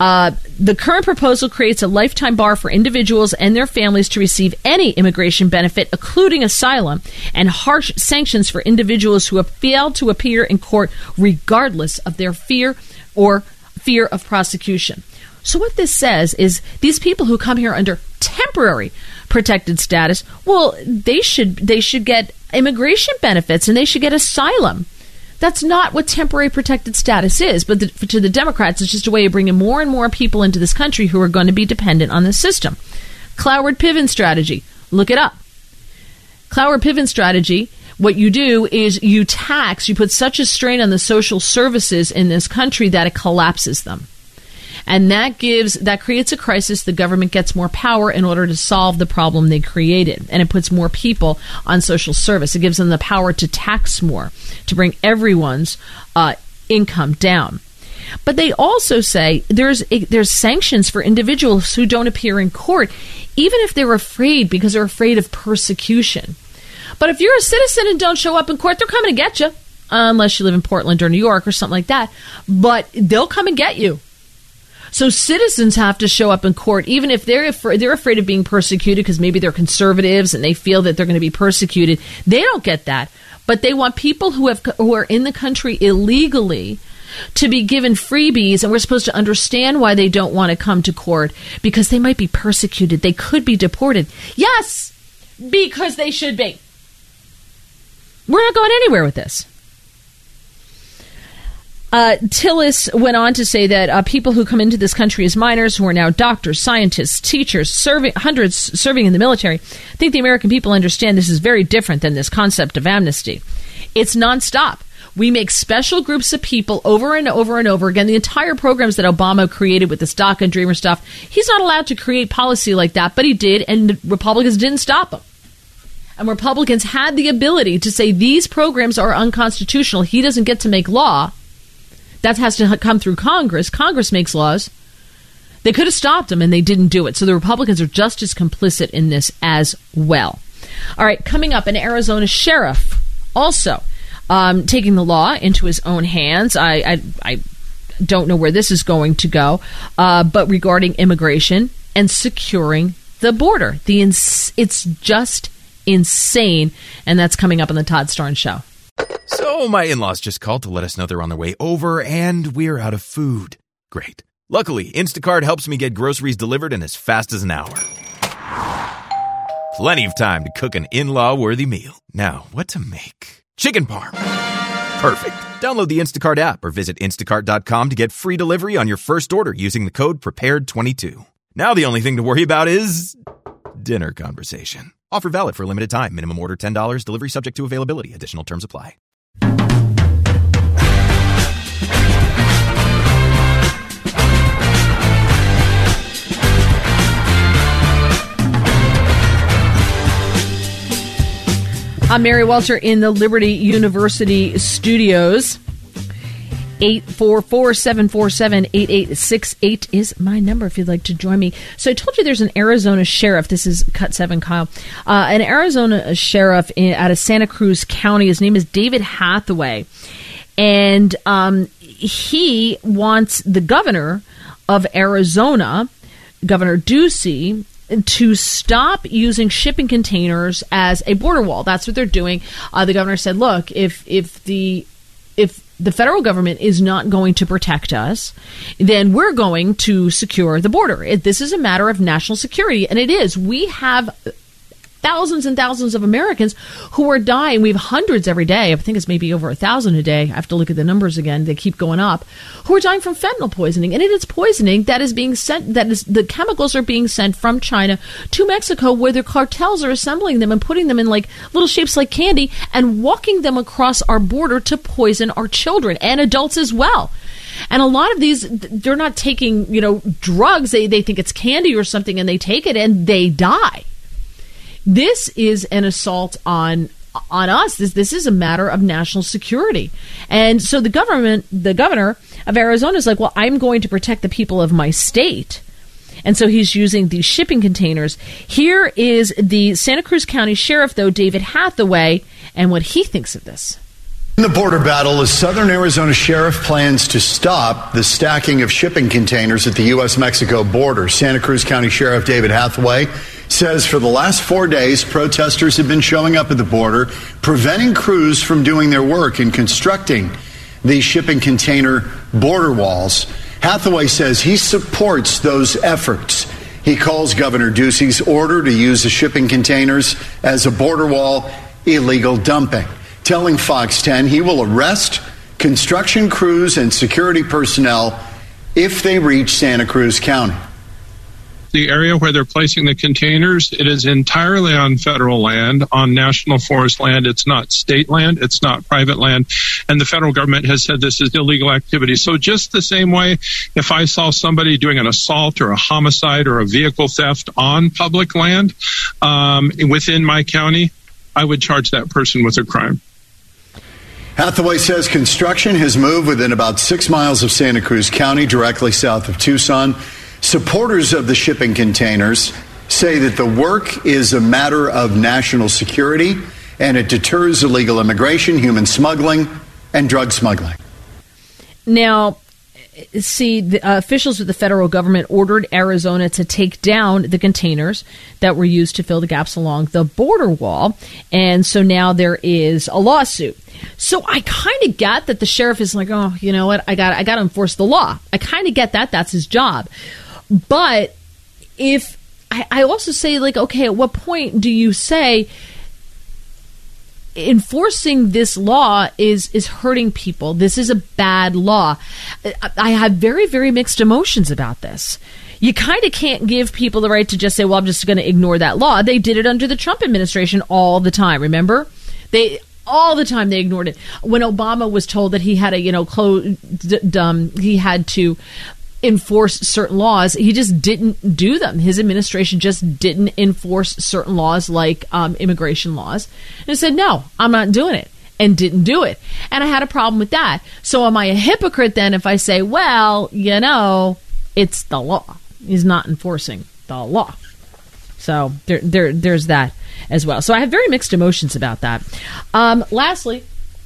Uh, the current proposal creates a lifetime bar for individuals and their families to receive any immigration benefit, including asylum, and harsh sanctions for individuals who have failed to appear in court regardless of their fear or fear of prosecution. So what this says is these people who come here under temporary protected status, well, they should they should get immigration benefits and they should get asylum. That's not what temporary protected status is, but the, to the Democrats, it's just a way of bringing more and more people into this country who are going to be dependent on the system. Cloward-Piven strategy. Look it up. Cloward-Piven strategy, what you do is you tax, you put such a strain on the social services in this country that it collapses them. And that gives, that creates a crisis. The government gets more power in order to solve the problem they created. And it puts more people on social service. It gives them the power to tax more, to bring everyone's uh, income down. But they also say there's a, there's sanctions for individuals who don't appear in court, even if they're afraid because they're afraid of persecution. But if you're a citizen and don't show up in court, they're coming to get you, unless you live in Portland or New York or something like that. But they'll come and get you. So citizens have to show up in court, even if they're af- they're afraid of being persecuted because maybe they're conservatives and they feel that they're going to be persecuted. They don't get that. But they want people who have who are in the country illegally to be given freebies, and we're supposed to understand why they don't want to come to court, because they might be persecuted. They could be deported. Yes, because they should be. We're not going anywhere with this. Uh, Tillis went on to say that uh, people who come into this country as minors, who are now doctors, scientists, teachers, serving hundreds serving in the military, think the American people understand this is very different than this concept of amnesty. It's nonstop. We make special groups of people over and over and over again. The entire programs that Obama created with this DACA and Dreamer stuff, he's not allowed to create policy like that, but he did, and the Republicans didn't stop him. And Republicans had the ability to say these programs are unconstitutional. He doesn't get to make law. That has to come through Congress. Congress makes laws. They could have stopped him, and they didn't do it. So the Republicans are just as complicit in this as well. All right, coming up, an Arizona sheriff also um, taking the law into his own hands. I, I, I don't know where this is going to go, uh, but regarding immigration and securing the border. The ins- It's just insane, and that's coming up on the Todd Starnes Show. So my in-laws just called to let us know they're on their way over and we're out of food. Great. Luckily, Instacart helps me get groceries delivered in as fast as an hour. Plenty of time to cook an in-law worthy meal. Now, what to make? Chicken parm. Perfect. Download the Instacart app or visit instacart dot com to get free delivery on your first order using the code prepared twenty-two. Now the only thing to worry about is dinner conversation. Offer valid for a limited time. Minimum order ten dollars. Delivery subject to availability. Additional terms apply. I'm Mary Walter in the Liberty University studios. eight four four, seven four seven, eight eight six eight is my number if you'd like to join me. So I told you there's an Arizona sheriff. This is Cut seven, Kyle. Uh, an Arizona sheriff in, out of Santa Cruz County. His name is David Hathaway. And um, he wants the governor of Arizona, Governor Ducey, to stop using shipping containers as a border wall. That's what they're doing. Uh, the governor said, look, if if the if the federal government is not going to protect us, then we're going to secure the border. It, this is a matter of national security, and it is. We have thousands and thousands of Americans who are dying. We have hundreds every day. I think it's maybe over a thousand a day. I have to look at the numbers again. They keep going up. Who are dying from fentanyl poisoning. And it is poisoning that is being sent, that is, the chemicals are being sent from China to Mexico, where the cartels are assembling them and putting them in like little shapes like candy and walking them across our border to poison our children and adults as well. And a lot of these, they're not taking, you know, drugs. They, they think it's candy or something, and they take it and they die. This is an assault on on us. This this is a matter of national security. And so the government, the governor of Arizona is like, well, I'm going to protect the people of my state. And so he's using these shipping containers. Here is the Santa Cruz County Sheriff, though, David Hathaway, and what he thinks of this. In the border battle, a Southern Arizona sheriff plans to stop the stacking of shipping containers at the U S Mexico border. Santa Cruz County Sheriff David Hathaway says for the last four days, protesters have been showing up at the border, preventing crews from doing their work in constructing these shipping container border walls. Hathaway says he supports those efforts. He calls Governor Ducey's order to use the shipping containers as a border wall illegal dumping, telling Fox ten he will arrest construction crews and security personnel if they reach Santa Cruz County. The area where they're placing the containers, it is entirely on federal land, on national forest land. It's not state land. It's not private land. And the federal government has said this is illegal activity. So just the same way, if I saw somebody doing an assault or a homicide or a vehicle theft on public land um, within my county, I would charge that person with a crime. Hathaway says construction has moved within about six miles of Santa Cruz County, directly south of Tucson. Supporters of the shipping containers say that the work is a matter of national security and it deters illegal immigration, human smuggling, and drug smuggling. Now, see, the uh, officials of the federal government ordered Arizona to take down the containers that were used to fill the gaps along the border wall. And so now there is a lawsuit. So I kind of get that the sheriff is like, oh, you know what? I got I got to enforce the law. I kind of get that. That's his job. But if I, I also say, like, okay, at what point do you say enforcing this law is is hurting people? This is a bad law. I have very, very mixed emotions about this. You kind of can't give people the right to just say, well, I'm just going to ignore that law. They did it under the Trump administration all the time. Remember? They all the time they ignored it. When Obama was told that he had a, you know, close, d- um, he had to enforce certain laws, he just didn't do them. His administration just didn't enforce certain laws like um, immigration laws. And said, no, I'm not doing it, and didn't do it. And I had a problem with that. So am I a hypocrite then if I say, well, you know, it's the law. He's not enforcing the law. So there, there, there's that as well. So I have very mixed emotions about that. Um, lastly,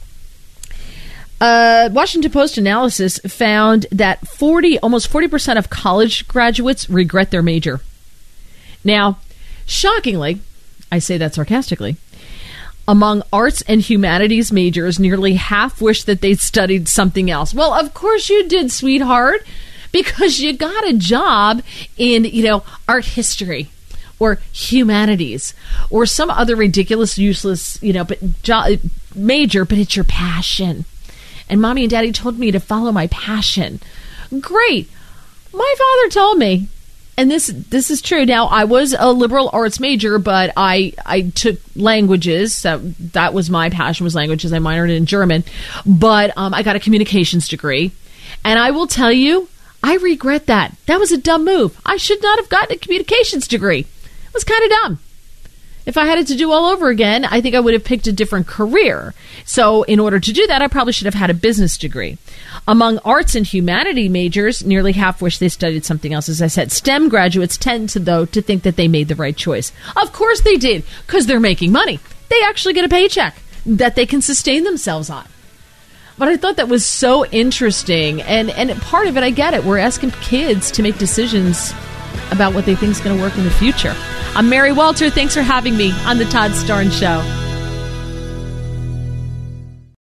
Uh, Washington Post analysis found that forty, almost forty percent of college graduates regret their major. Now, shockingly, I say that sarcastically, among arts and humanities majors, nearly half wish that they'd studied something else. Well, of course you did, sweetheart, because you got a job in, you know, art history or humanities or some other ridiculous, useless, you know, but jo- major, but it's your passion. And mommy and daddy told me to follow my passion. Great. My father told me, and this this is true. Now, I was a liberal arts major, but I, I took languages. So that was my passion, was languages. I minored in German. But um, I got a communications degree. And I will tell you, I regret that. That was a dumb move. I should not have gotten a communications degree. It was kind of dumb. If I had it to do all over again, I think I would have picked a different career. So in order to do that, I probably should have had a business degree. Among arts and humanity majors, nearly half wish they studied something else. As I said, STEM graduates tend to, though, to think that they made the right choice. Of course they did, because they're making money. They actually get a paycheck that they can sustain themselves on. But I thought that was so interesting. And, and part of it, I get it. We're asking kids to make decisions about what they think is going to work in the future. I'm Mary Walter. Thanks for having me on the Todd Starnes Show.